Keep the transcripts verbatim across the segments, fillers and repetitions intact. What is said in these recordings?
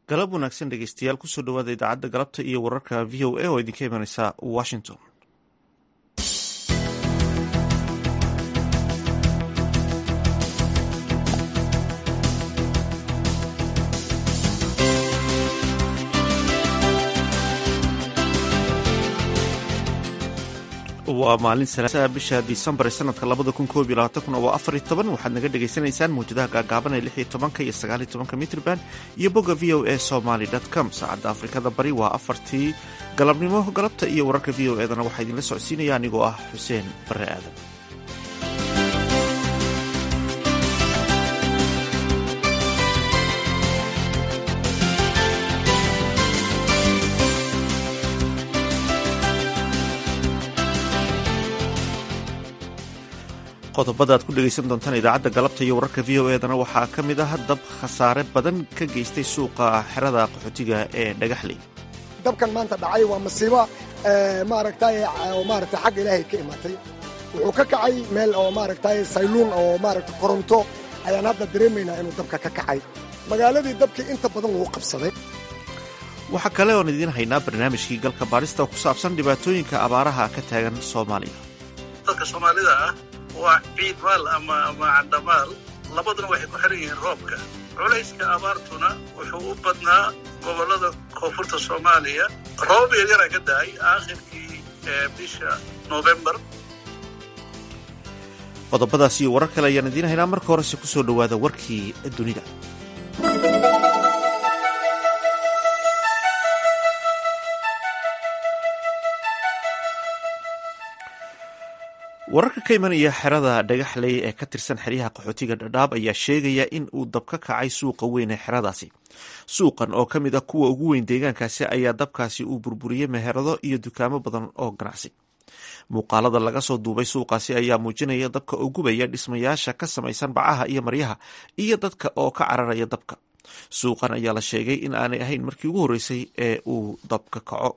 galab wanaagsan dhegeystayaal kusoo dhawaada idaacadda galabta iyo wararka v o a oo idinka imanaysa washington. waa maalin salaasa bisha disembar ee sanadka labada kun koob iyo labaatan oo afar iyo toban waxaad naga dhagaysanaysaan mawjadaha gaagaaban ee lix iyo tobanka iyo sagaal iyo tobanka mitrban iyo bogga v o a somaly dot com. saacadda afrikada bari waa afartii galabnimo. galabta iyo wararka v o edana waxaa idinla socodsiinaya anigoo ah xuseen bare aadan. qodobada aad ku dhegaysan doontaan idaacadda galabta iyo wararka v o edana waxaa ka mid ah dab khasaare badan ka geystay suuqa xerada qaxootiga ee dhagaxley. dabkan maanta dhacay waa masiibo maaragtay oo maaragtay xagga ilaahay ka imaatay. wuxuu ka kacay meel oo maaragtay sayluun oo maaragtay koronto ayaan hadda dareemaynaa inuu dabka ka kacay. magaaladii dabkii inta badan wuu qabsaday. waxaa kale oon idiin haynaa barnaamijkii galka baadhista oo ku saabsan dhibaatooyinka abaaraha ka taagan soomaaliya. dadka soomaalida ah waa ciid maal ama ama candamaal labaduna waxay ku xiran yihiin roobka. culayska abaartuna wuxuu u badnaa gobollada koonfurta soomaaliya. roob yaryara ka da'ay aakhirkii bisha noofembar. qodobadaas iyo warar kale ayaan idiin haynaa. marka horese ku soo dhowaada warkii dunida. wararka ka imanaya xerada dhagaxley ee ka tirsan xeryaha qaxootiga dhadhaab ayaa sheegaya in uu dab ka kacay suuqa weyn ee xeradaasi. suuqan oo ka mid ah kuwa ugu weyn deegaankaasi ayaa dabkaasi uu burburiyey meherado iyo dukaamo badan oo ganacsi. muuqaalada laga soo duubay suuqaasi ayaa muujinaya dabka oo gubaya dhismayaasha ka samaysan bacaha iyo maryaha iyo dadka oo ka cararaya dabka. suuqan ayaa la sheegay in aanay ahayn markii ugu horreysay ee uu dabka kaco.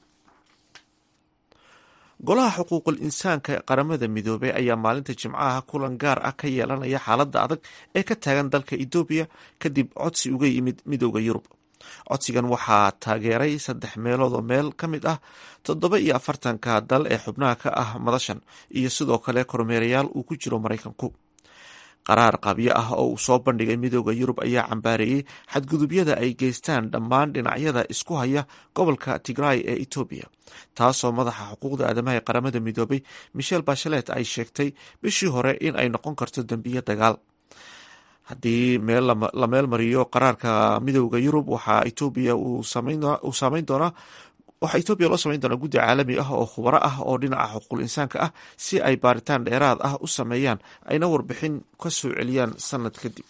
golaha xuquuqul insaanka qaramada midoobey ayaa maalinta jimcaha kulan gaar ah ka yeelanaya xaaladda adag ee ka taagan dalka etoobiya kadib codsi uga yimid midooda yurub. codsigan waxaa taageeray saddex meelood oo meel ka mid ah toddoba iyo afartanka dal ee xubnaha ka ah madashan iyo sidoo kale kormeerayaal uu ku jiro maraykanku. qaraar qabyo ah oo uu soo bandhigay midooda yurub ayaa cambaareeyey xadgudubyada ay geystaan dhammaan dhinacyada isku haya gobolka tigray ee etoobiya, taasoo madaxa xuquuqda aadamaha ee qaramada midoobay michel bachelet ay sheegtay bishii hore in ay noqon karto dembiyo dagaal. haddii la meel mariyo qaraarka midooda yurub waxaa etoobiya uu saameyn doonaa waxaa etoobiya loo samayn doonaa guddi caalami ah oo khubaro ah oo dhinaca xuquuqul insaanka ah si ay baaritaan dheeraad ah u sameeyaan ayna warbixin ka soo celiyaan sanad kadib.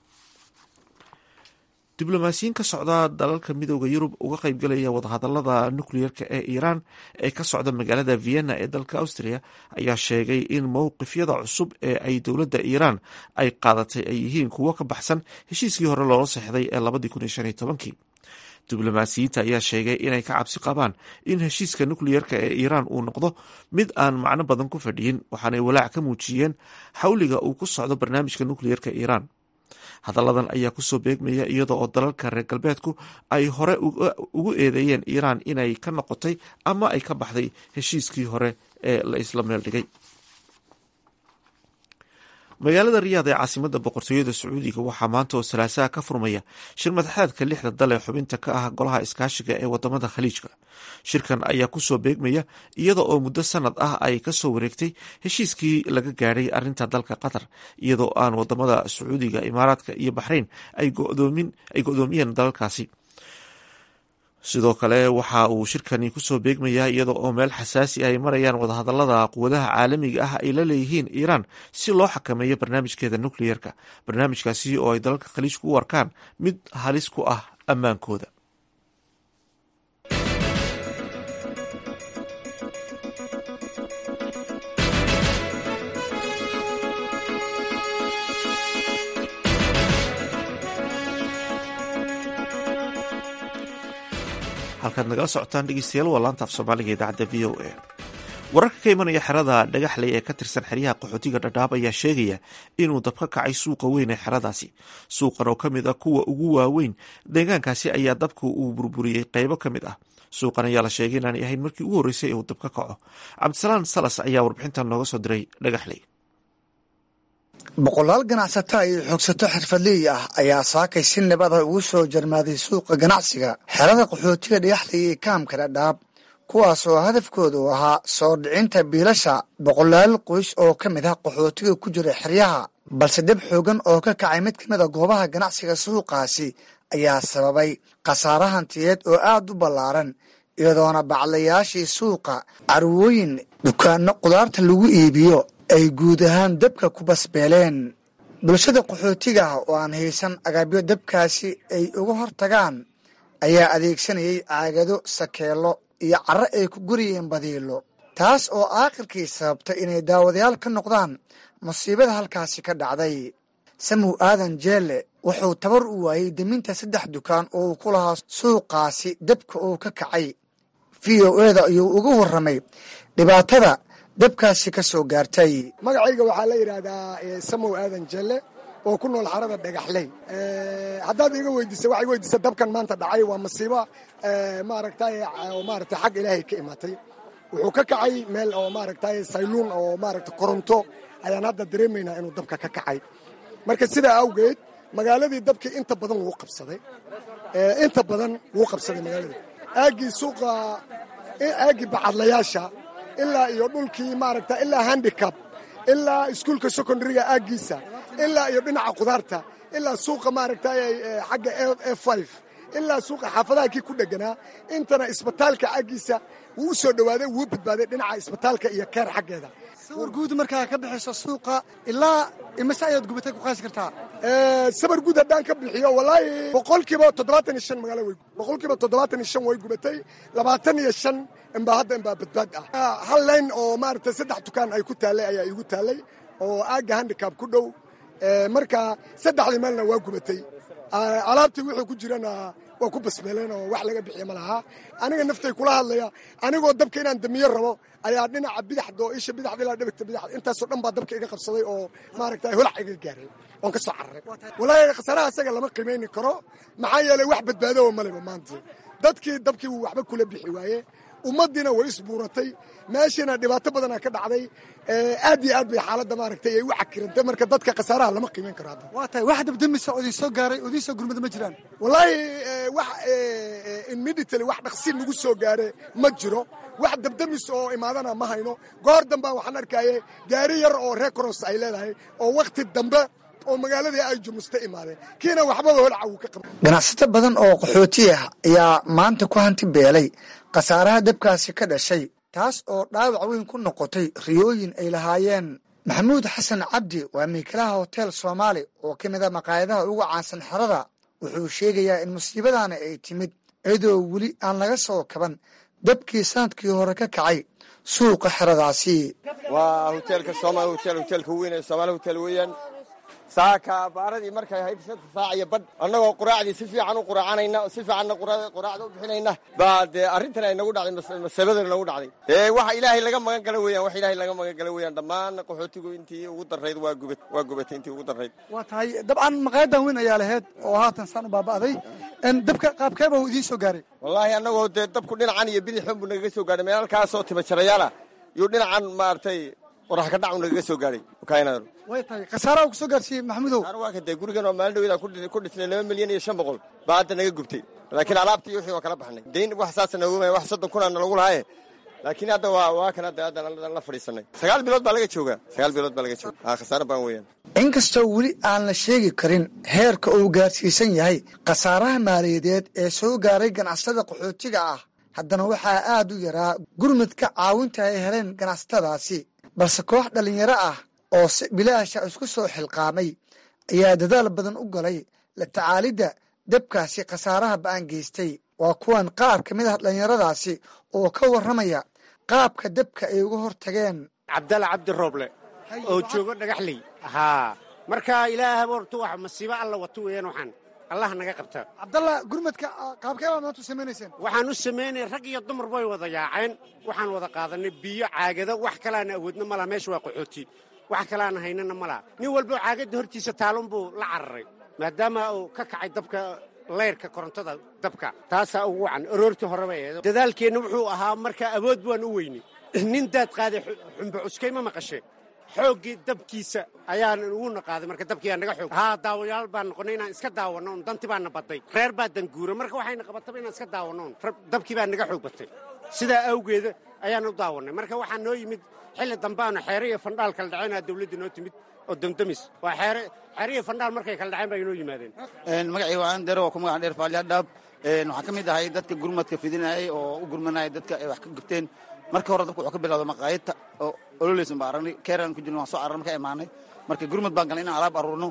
diblomaasiyiin ka socda dalalka midooda yurub uga qaybgalaya wadahadalada nukliyeerka ee iiraan ee ka socda magaalada vienna ee dalka austria ayaa sheegay in mowqifyada cusub ee ay dowladda iiraan ay qaadatay ay yihiin kuwo ka baxsan heshiiskii hore loola seexday ee labadii kun iyo shan iyo tobankii. diblomaasiyiinta ayaa sheegay inay ka cabsi qabaan in heshiiska nukliyeerka ee iiraan uu noqdo mid aan macno badan ku fadhiyin, waxaanay walaac ka muujiyeen xawliga uu ku socdo barnaamijka nukliyeerka iiraan. hadalladan ayaa kusoo beegmaya iyada oo dalalka reer galbeedku ay hore ugu eedeeyeen iiraan inay ka noqotay ama ay ka baxday heshiiskii hore ee la isla meel dhigay. magaalada riyaad ee caasimada boqortooyada sacuudiga waxaa maanta oo salaasaha ka furmaya shir madaxeedka lixda dal ee xubinta ka ah golaha iskaashiga ee wadamada khaliijka. shirkan ayaa kusoo beegmaya iyada oo muddo sanad ah ay kasoo wareegtay heshiiskii laga gaadhay arinta dalka qatar, iyadoo aan wadamada sacuudiga, imaaraadka iyo baxrayn ay go-doomiyeen dalalkaasi. sidoo kale waxa uu shirkani kusoo beegmayaa iyada oo meel xasaasi ay marayaan wadahadalada quwadaha caalamiga ah ay la leeyihiin iiraan si loo xakameeyo barnaamijkeeda nukliyeerka, barnaamijkaasi oo ay dalalka khaliijku u arkaan mid halis ku ah ammaankooda. halkaad nagala socotaan dhegeystayaal waa laanta af soomaaliga idaacadda v o a. wararka ka imanaya xerada dhagaxley ee ka tirsan xeryaha qaxootiga dhadhaab ayaa sheegaya inuu dab ka kacay suuqa weyn ee xeradaasi. suuqan oo ka mid ah kuwa ugu waaweyn deegaankaasi ayaa dabku uu burburiyey qaybo ka mid ah. suuqan ayaa la sheegay inaanay ahayn markii ugu horreysay ee uu dab ka kaco. cabdisalaan salas ayaa warbixintan nooga soo diray dhagaxley. boqolaal ganacsato iyo xoogsato xirfadley ah ayaa saakay si nabad ah ugu soo jarmaaday suuqa ganacsiga xerada qaxootiga dhagaxley ee kaamka dhadhaab, kuwaas oo hadafkoodu ahaa soo dhicinta biilasha boqolaal qoys oo ka mid ah qaxootiga ku jira xeryaha. balse dab xoogan oo ka kacay mid ka mid a goobaha ganacsiga suuqaasi ayaa sababay khasaare hantiyeed oo aad u ballaaran, iyadoona baclayaashii suuqa, carwooyin, dukaanno qudaarta lagu iibiyo ay guud ahaan dabka ku basbeeleen. bulshada qaxootiga ah oo aan haysan agabyo dabkaasi ay uga hortagaan ayaa adeegsanayay caagado, sakeelo iyo carro ay ku guriyeen badiilo, taas oo aakhirkii sababtay inay daawadayaal ka noqdaan musiibada halkaasi ka dhacday. samuw aadan jeelle wuxuu tabar u waayey deminta saddex dukaan oo uu ku lahaa suuqaasi dabka uu ka kacay. v o eda ayuu uga warramay dhibaatada dabkaasi ka soo gaartay. magacayga waxaa la yidhaahdaa samuw aadan jeelle oo ku nool xarada dhagaxley. haddaad iga weydiisa waxay weydiisa dabkan maanta dhacay waa masiibo maaragtay maaragtay xag ilaahay ka imaatay. wuxuu ka kacay meel oo maaragtay sayluun oo maaragtay koronto ayaan hadda dareemaynaa inuu dabka ka kacay. marka sidaa awgeed magaaladii dabkii inta badan wuu qabsaday inta badan wuu qabsaday magaaladii aaggii suuqa aaggii bacadlayaasha ilaa iyo dhulkii maaragta ilaa handicab ilaa iskuulka secondariga aaggiisa ilaa iyo dhinaca qudaarta ilaa suuqa maaragtay xagga f five ilaa suuqa xaafadaha kii ku dheganaa intana isbitaalka aaggiisa wuu u soo dhowaaday wuu badbaaday dhinaca isbitaalka iyo keer xaggeeda. sawir guud markaa ka bixiso suuqa ilaa imase ayaad gubatay ku qaasi kartaa? sabar guud haddaan ka bixiyo wallaahi boqolkiiba toddobaatan iyo shan magaalo way boqolkiiba toddobaatan iyo shan way gubatay, labaatan iyo shan inbaa hadda inbaa badbaad ah. hal layn oo maaragtay saddex dukaan ay ku taallay ayaa igu taallay oo aagga handicab ku dhow. marka saddexdii meelna waa gubatay, alaabtii wuxuu ku jirana waa ku basbeeleen oo wax laga bixiya ma lahaa. aniga naftay kula hadlaya anigoo dabka inaan damiyo rabo ayaa dhinaca bidaxda oo isha bidaxda ilaa dhibigta bidaxda intaasoo dhan baa dabka iga qabsaday oo maaragtay holac iga gaaray oon ka soo cararay. walaahi khasaaraha isaga lama qiimayni karo maxaa yeelay wax badbaado oo maleba maanta dadkii dabkii wuu waxba kula bixi waaye, ummaddiina way isbuuratay, meeshiina dhibaato badana ka dhacday. aad iyo aad bay xaaladda maaragtay ay u cakirantay, marka dadka khasaaraha lama qiimayn karo hadda. waa tahay wax dabdamisa oo idin soo gaaray oo idin soo gurmada ma jiraan? wallaahi wax immediately wax dhaqsiin lagu soo gaare ma jiro, wax dabdamis oo imaadana ma hayno. goor dambaan waxaan arkaaye gaari yar oo rekoros ay leedahay oo wakhti dambe oo magaaladii ay jumusta imaadeen kiina waxbaba holca wuu ka qaba. ganacsato badan oo qaxooti ah ayaa maanta ku hanti beelay khasaaraha dabkaasi ka dhashay, taas oo dhaawac weyn ku noqotay riyooyin ay lahaayeen. maxamuud xasan cabdi waa miikilaha hotel soomaali oo ka mid a maqaayadaha ugu caansan xerada. wuxuu sheegayaa in musiibadaana ay timid iyadoo weli aan laga soo kaban dabkii sanadkii hore ka kacay suuqa xeradaasi. waa hoteelka soomaali hotel hoteelka weyn ee soomaali hotel weeyaan. saaka baaradii markay ahayd shanta saac iyo badh annagoo quraacdii si fiican u quraacanayna si fiicanna quraacda u bixinayna baa dee arrintan ay nagu dhacday masaladana nagu dhacday. dee waxa ilaahay laga magan gala weeyaan wax ilaahay laga magan gala weeyaan. dhammaan qaxootigu intii ugu darrayd waa gubat waa gubatay intii ugu darrayd. waa tahay dabcan maqaayadan weyn ayaa lahayd oo haatan saan u baaba'day. dabka qaabkeeba uu idiin soo gaaray? wallaahi annagoo dee dabku dhinacan iyo bidixun buu nagaga soo gaaray, meelkaasoo tibajarayaala yuu dhinacan maaragtay qorax ka dhacu nagaga soo gaaray. way tahay khasaaraha ku soo gaarsiiyey maxamudow? waa kadee gurigan oo maalin dhaweyda ku dhisnay laba milyan iyo shan boqol baa hadda naga gubtay, laakiin alaabtii wixii waa kala baxnay. dayn wax saasa nooga wax soddon kunaana lagu lahaaye, laakiin hadda waa waa kan hadda hadda la fadhiisanay. sagaal bilood baa laga joogaa sagaal bilood baa laga jooga. haa khasaare baan weeyaan. inkastoo weli aan la sheegi karin heerka uu gaarsiisan yahay khasaaraha maaliyadeed ee soo gaaray ganacsatada qaxootiga ah, haddana waxaa aad u yaraa gurmadka caawinta ay heleen ganacsatadaasi. balse koox dhallinyaro ah oo si bilaasha isku soo xilqaamay ayaa dadaal badan u galay la tacaalidda dabkaasi khasaaraha ba'an geystay. waa kuwan qaar ka mid ah dhallinyaradaasi oo ka warramaya qaabka dabka ay uga hor tageen. cabdalla cabdi rooble oo joogo dhagaxley. haa marka ilaaha horta wax masiibo alla wato weeyaan. waxaan allah naga qabta. cabdalla gurmadka qaabkee baad maanta u samaynayseen? waxaan u samaynay rag iyo dumar bay wada yaaceen, waxaan wada qaadanay biyo caagada, wax kalaana awoodna malaha, meesha waa qaxooti, wax kalaana haynana malaha. nin walbo caagadda hortiisa taalun buu la cararay maadaama uu ka kacay dabka leyrka korontada dabka. taasaa ugu wacan aroortii horeba eedo. dadaalkeenna wuxuu ahaa markaa awood baan u weynay. nin daad qaaday xumba cuskay ma maqashe, xooggii dabkiisa ayaan uguna qaaday, marka dabkiiaa naga xoog. haa daawayaal baan noqonnay inaan iska daawanno un, danti baana badday, reer baa danguura, marka waxayna qabataba inaan iska daawanno un, dabkii baa naga xoog batay. sidaa awgeeda ayaan u daawannay. marka waxaa noo yimid xilli dambaanu xeere iyo fandhaal kala dhacaynaa dawladda noo timid oo damdamis. waa xeere xeere iyo fandhaal markay kala dhaceen baa inoo yimaadeen. magacii waan dheer waa ku magacan dheer faali hadhaab. waxaan ka mid ahay dadka gurmadka fidinayay oo u gurmanayay dadka ay wax ka gubteen. marka hore dadku wuxuu ka bilowda maqaayadta oo ololeysan baa aragnay, keeraan ku jirno waan soo cararnay markaa imaanay. marka gurmad baan galnay inaan alaab aruurno,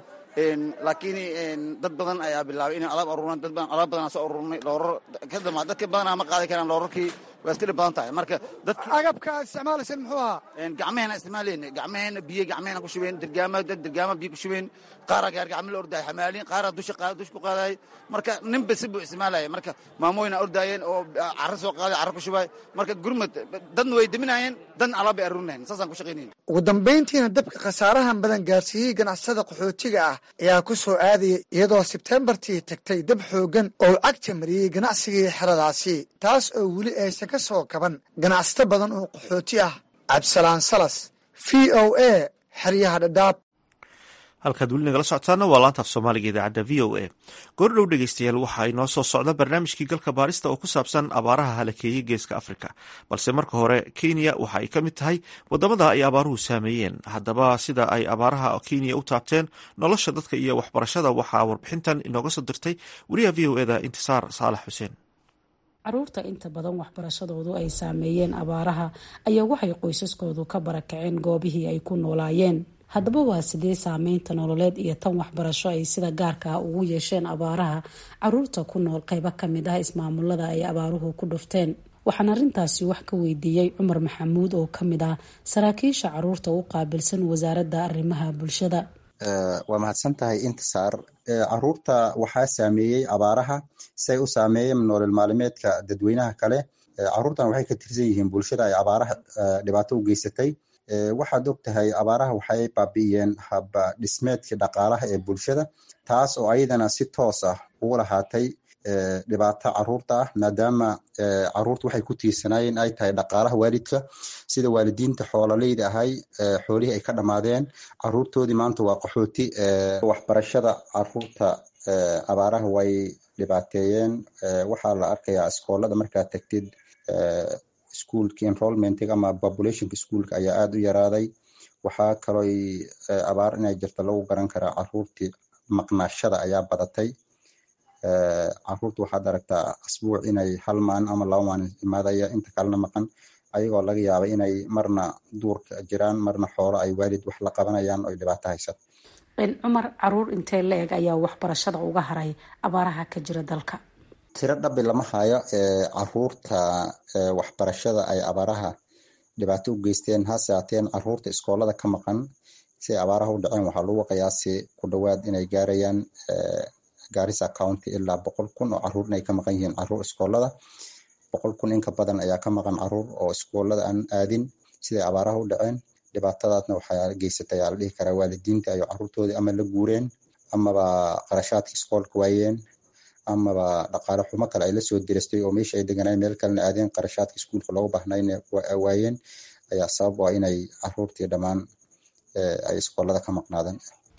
laakiin dad badan ayaa bilaabay inaan alaab aruurno. dad badan alaab badan aan soo aruurnay, loorar ka dama dadka badanaa ma qaadi karaan loorarkii, waa iska dhib badan tahay. marka dadka agabka aad isticmaalayseen muxuu ahaa? gacmaheenna isticmaalayna, gacmaheena biyo gacmaheenna ku shubeen, dirgaama dad dirgaama biyo ku shubeen, qaaraa gaar gacmo la ordaay xamaaliin, qaaraa dusha qaada dush ku qaadayay. marka nin basi buu isticmaalaya. marka maamooyina ordaayeen oo carro soo qaaday, carro ku shubay. marka gurmad dadna way deminaayeen, dadna alaab bay aruurinayeen. saasaan ku shaqaynayn. ugu dambayntiina dabka khasaarahan badan gaarsiiyey ganacsatada qaxootiga ah ayaa ku soo aadaya iyadoo sebteembartii tagtay dab xooggan oo cagta mariyey ganacsigii xeradaasi, taas oo weli aysan ka soo kaban ganacsato badan oo qaxooti ah. cabdisalaan salas, v o a, xeryaha dhadhaab. halkaad weli nagala socotaana waa laanta af soomaaliga idaacadda v o a. goordhow dhegeystayaal waxaa inoo soo socda barnaamijkii galka baarista oo ku saabsan abaaraha halakeeyey geeska afrika, balse marka hore kenya waxa ay ka mid tahay wadamada ay abaaruhu saameeyeen. haddaba sida ay abaaraha kenya u taabteen nolosha dadka iyo waxbarashada waxaa warbixintan inooga soo dirtay wariyaha v o eda intisaar saalax xuseen. caruurta inta badan waxbarashadoodu ay saameeyeen abaaraha ayaa waxay qoysaskoodu ka barakaceen goobihii ay ku noolaayeen. haddaba waa sidee saameynta nololeed iyo tan waxbarasho ay sida gaarka ah ugu yeesheen abaaraha caruurta ku nool qaybo kamid ah ismaamulada ay abaaruhu ku dhufteen? waxaan arrintaasi wax ka weydiiyey cumar maxamuud oo kamid ah saraakiisha caruurta u qaabilsan wasaaradda arrimaha bulshada. waa mahadsan tahay intisaar. caruurta waxaa saameeyey abaaraha say u saameeyeen nolol maalimeedka dadweynaha kale. caruurtan waxay ka tirsan yihiin bulshada ay abaaraha dhibaato u geysatay. waxaad og tahay abaaraha waxay baabi'iyeen haba dhismeedkii dhaqaalaha ee bulshada, taas oo ayadana si toos ah ugu lahaatay dhibaato caruurta ah, maadaama caruurta waxay ku tiirsanaayeen ay tahay dhaqaalaha waalidka. sida waalidiinta xoololeyda ahay, xoolihii ay ka dhammaadeen, caruurtoodii maanta waa qaxooti. waxbarashada caruurta abaaraha way dhibaateeyeen. waxaa la arkayaa iskoolada markaad tagtid, iskuolka enrollmentiga ama populationka iskuolka ayaa aada u yaraaday. waxaa kaloo abaar inay jirta lagu garan karaa caruurtii maqnaashada ayaa badatay. caruurta waxaad aragtaa asbuuc inay hal maalin ama laba maalin imaadaya, inta kalena maqan, ayagoo laga yaabay inay marna duurka jiraan, marna xoolo ay waalid wax la qabanayaan oo dhibaato haysa. cumar, caruur intee la eg ayaa waxbarashada uga haray abaaraha ka jira dalka? tiro dhabi lama hayo. caruurta waxbarashada ay abaaraha dhibaato u geysteen, hase haateen caruurta iskoolada ka maqan si ay abaaraha u dhaceen waxaa lagu qiyaasi ku dhawaad inay gaarayaan Garissa County ilaa boqol kun oo caruur inay ka maqan yihiin caruur iskoolada. boqol kun inka badan ayaa ka maqan caruur oo iskoolada aan aadin siday abaaraha u dhaceen. dhibaatadaasna waxaa geysatay ayaa la dhihi karaa waalidiinta ay caruurtoodii ama la guureen, amaba qarashaadka iskoolka waayeen, amaba dhaqaale xumo kale ay la soo diristay oo meesha ay deganaayen meel kalena aadeen, qarashaadka iskuolka loogu baahnayna waayeen, ayaa sabab u ah inay caruurtii dhammaan ay iskoolada ka maqnaadeen.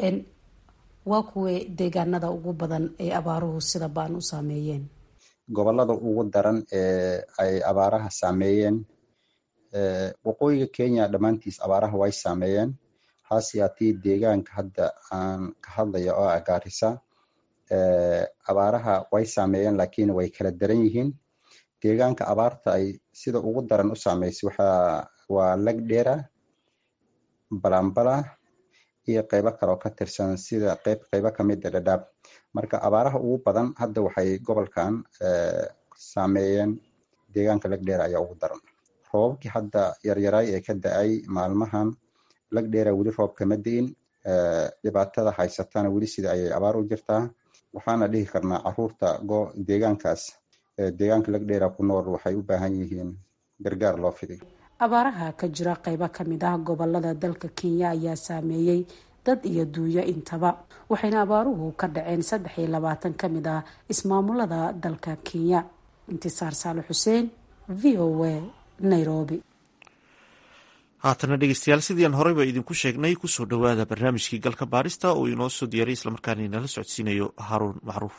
waa kuwee deegaanada ugu badan ee abaaruhu sida baan u saameeyeen? gobolada ugu daran ee ay abaaraha saameeyeen, waqooyiga Kenya dhammaantiis abaaraha way saameeyeen. hase yaatee deegaanka hadda aan ka hadlayo oo ah Garissa, abaaraha way saameeyeen laakiin way kala daran yihiin. deegaanka abaarta ay sida ugu daran u saameysay waxaa waa Lagdera, Balambala iyo qaybo kale oo ka tirsan sida qayb qaybo kamid ah Dadaab. marka abaaraha ugu badan hadda waxay gobolkan saameeyeen deegaanka Lagdera ayaa ugu daran. roobabkii hadda yaryaray ee ka da-ay maalmahan Lagdera weli roob kama diin. dhibaatada haysatana weli sida ayay abaar u jirtaa. waxaana dhihi karnaa caruurta deegaankaas deegaanka lagdheera ku nool waxay u baahan yihiin gargaar loo fidiy. abaaraha ka jira qaybo kamid ah gobolada dalka Kenya ayaa saameeyey dad iyo duuyo intaba, waxayna abaaruhu ka dhaceen saddex iyo labaatan kamid ah ismaamulada dalka Kenya. Intisaar Saale Xuseen, V O A, Nairobi. haatana dhegeystayaal sidii aan horeyba idinku sheegnay kusoo dhawaada barnaamijkii galka baarista oo inoo soo diyaariyay islamarkaana inala socodsiinayo Haruun Macruuf.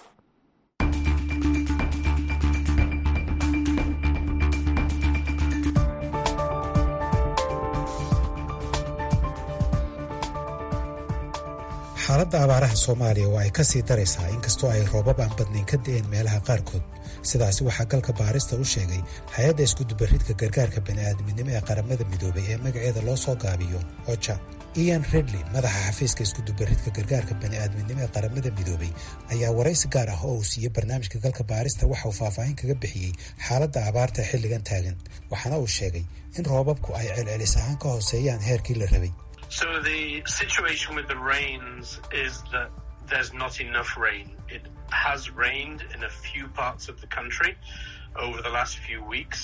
xaaladda abaaraha Soomaaliya waa ay ka sii daraysaa inkastoo ay roobab aan badnayn ka da'een meelaha qaarkood. sidaasi waxaa galka baarista u sheegay hay-adda iskudubaridka gargaarka bani'aadminimo ee qaramada midoobay ee magaceeda loo soo gaabiyo ocha. Ian Redley, madaxa xafiiska iskudubaridka gargaarka bani'aadminimo ee qaramada midoobay, ayaa waraysi gaar ah oo uu siiyey barnaamijka galka baarista waxa uu faahfaahin kaga bixiyey xaaladda abaarta xilligan taagan, waxaana uu sheegay in roobabku ay celcelis ahaan ka hooseeyaan heerkii la rabay. So the situation with the rains is that there's not enough rain. It has rained in a few parts of the country over the last few weeks.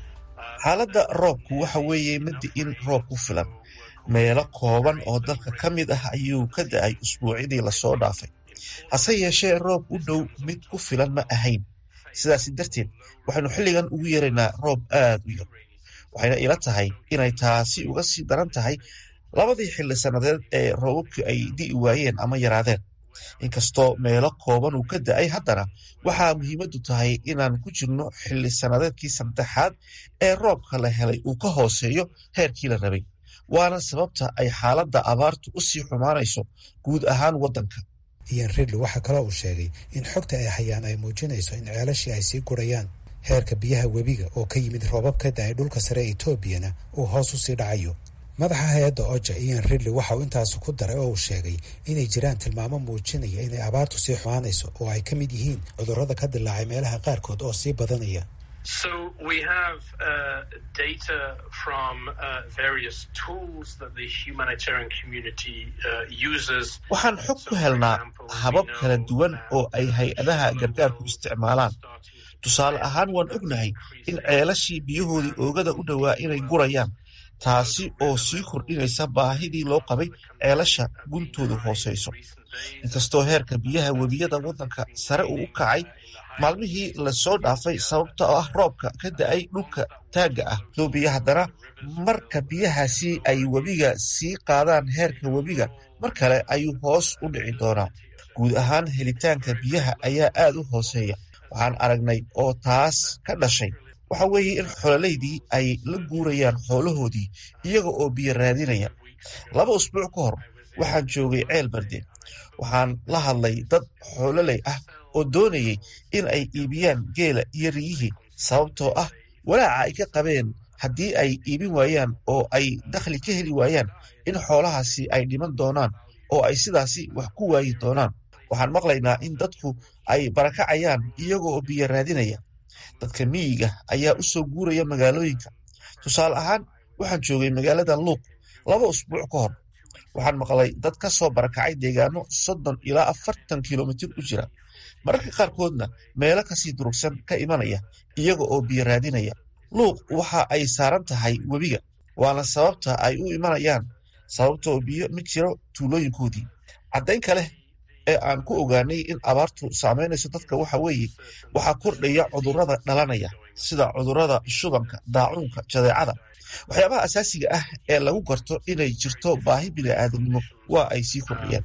xaaladda roobku waxa weeye madi in roob ku filan meelo kooban oo dalka ka mid ah ayuu ka da'ay usbuucidii lasoo dhaafay, hase yeeshee roob u dhow mid ku filan ma ahayn. sidaasi darteed waxaynu xilligan ugu yeeraynaa roob aad u yar. waxayna ila tahay inay taasi uga sii daran tahay labadii xilli sannadeed ee roobabkii ay di'i waayeen ama yaraadeen. inkastoo meelo kooban uu ka da'ay, haddana waxaa muhiimaddu tahay inaan ku jirno xilli sannadeedkii saddexaad ee roobka la helay uu ka hooseeyo heerkii la rabay, waana sababta ay xaaladda abaartu u sii xumaanayso guud ahaan waddanka. Ian Redley waxaa kaloo uu sheegay in xogta ay hayaan ay muujinayso in ceelashii ay sii gurayaan, heerka biyaha webiga oo ka yimid roobab ka da'ay dhulka sare ee Etoobiyana uu hoos u sii dhacayo. madaxa hay-adda oja Ian Redley waxa uu intaas ku daray oo uu sheegay inay jiraan tilmaamo muujinaya inay abaartu sii xumaanayso oo ay ka mid yihiin cudurrada ka dilaacay meelaha qaarkood oo sii badanaya. So we have uh, data from uh, various tools that the humanitarian community uh, uses. waxaan xog ku helnaa habab kala duwan oo ay hay-adaha gargaarku isticmaalaan. tusaale ahaan waan ognahay in ceelashii biyahoodii oogada u dhowaa inay gurayaan, taasi oo sii kordhinaysa baahidii loo qabay ceelasha guntoodu hooseyso. inkastoo heerka biyaha webiyada waddanka sare uu u kacay maalmihii lasoo dhaafay sababta oo ah roobka ka da'ay dhulka taagga ah Itoobiya, haddana marka biyahaasi ay webiga sii qaadaan heerka webiga mar kale ayuu hoos u dhici doonaa. guud ahaan helitaanka biyaha ayaa aad u hooseeya. waxaan aragnay oo taas ka dhashay waxa weeye in xoololaydii ay la guurayaan xoolahoodii iyaga oo biyo raadinaya. laba usbuuc ka hor waxaan joogay ceel barde. waxaan la hadlay dad xoololey ah oo doonayay in ay iibiyaan geela iyo riyihii sababtoo ah walaaca ay ka qabeen haddii ay iibin waayaan oo ay dakhli ka heli waayaan in xoolahaasi ay dhiman doonaan oo ay sidaasi wax ku waayi doonaan. waxaan maqlaynaa in dadku ay barakacayaan iyaga oo biyo raadinaya. dadka miyiga ayaa u soo guuraya magaalooyinka. tusaale ahaan waxaan joogay magaalada Luuq laba usbuuc ka hor. waxaan maqlay dad ka soo barakacay deegaano soddon ilaa afartan kilomitir u jira, mararka qaarkoodna meelo kasii durugsan ka imanaya iyaga oo biyo raadinaya. Luuq waxa ay saaran tahay webiga, waana sababta ay u imanayaan, sababtoo biyo ma jiro tuulooyinkoodii. caddayn kale ee aan ku ogaanay in abaartu saameynayso dadka waxa weeye waxaa kordhaya cudurrada dhalanaya sida cudurrada shubanka, daacuunka, jadeecada. waxyaabaha asaasiga ah ee lagu garto inay jirto baahi bini'aadanimo waa ay sii kordhayaan.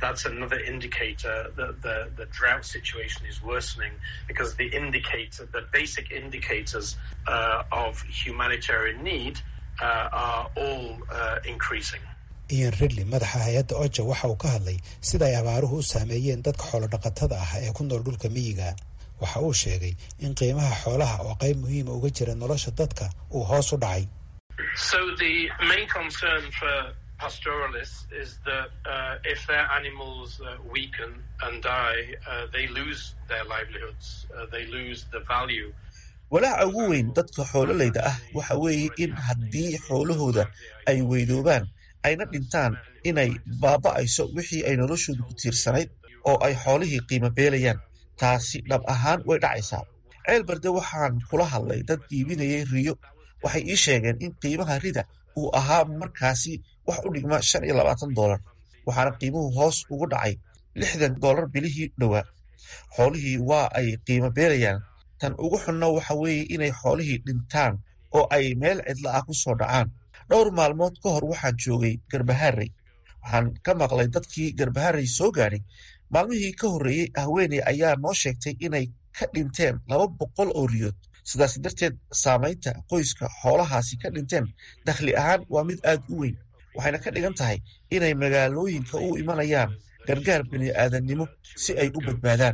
Ian Redley, madaxa hay-adda oja, waxa uu ka hadlay sida ay abaaruhu u saameeyeen dadka xoolo-dhaqatada ah ee ku nool dhulka miyiga. waxa uu sheegay in qiimaha xoolaha oo qayb muhiima uga jira nolosha dadka uu hoos u dhacay. So the main concern for pastoralists is that uh, if their animals uh, weaken and die, uh, they lose their livelihoods, uh, they lose the value. walaaca ugu weyn dadka xoololeyda ah waxa weeye in haddii xoolahooda ay weydoobaan ayna dhintaan inay baaba'ayso wixii ay noloshoodu ku tiirsanayd oo ay xoolihii qiimo beelayaan. taasi dhab ahaan way dhacaysaa. ceelbarde waxaan kula hadlay dad iibinayay riyo, waxay ii sheegeen in qiimaha rida uu ahaa markaasi wax u dhigma shan iyo labaatan doolar, waxaana qiimuhu hoos ugu dhacay lixdan doolar bilihii dhowaa. xoolihii waa ay qiimo beelayaan. tan ugu xunna waxa weeye inay xoolihii dhintaan oo ay meel cidla ah ku soo dhacaan. dhowr maalmood ka hor waxaan joogay Garbaharey, waxaan ka maqlay dadkii Garbaharey soo gaadhay. maalmihii ka horreeyey haweeney ayaa noo sheegtay inay ka dhinteen laba boqol oo riyood. sidaas darteed saamaynta qoyska xoolahaasi ka dhinteen dakhli ahaan waa mid aad u weyn, waxayna ka dhigan tahay inay magaalooyinka u imanayaan gargaar bini'aadannimo si ay u badbaadaan.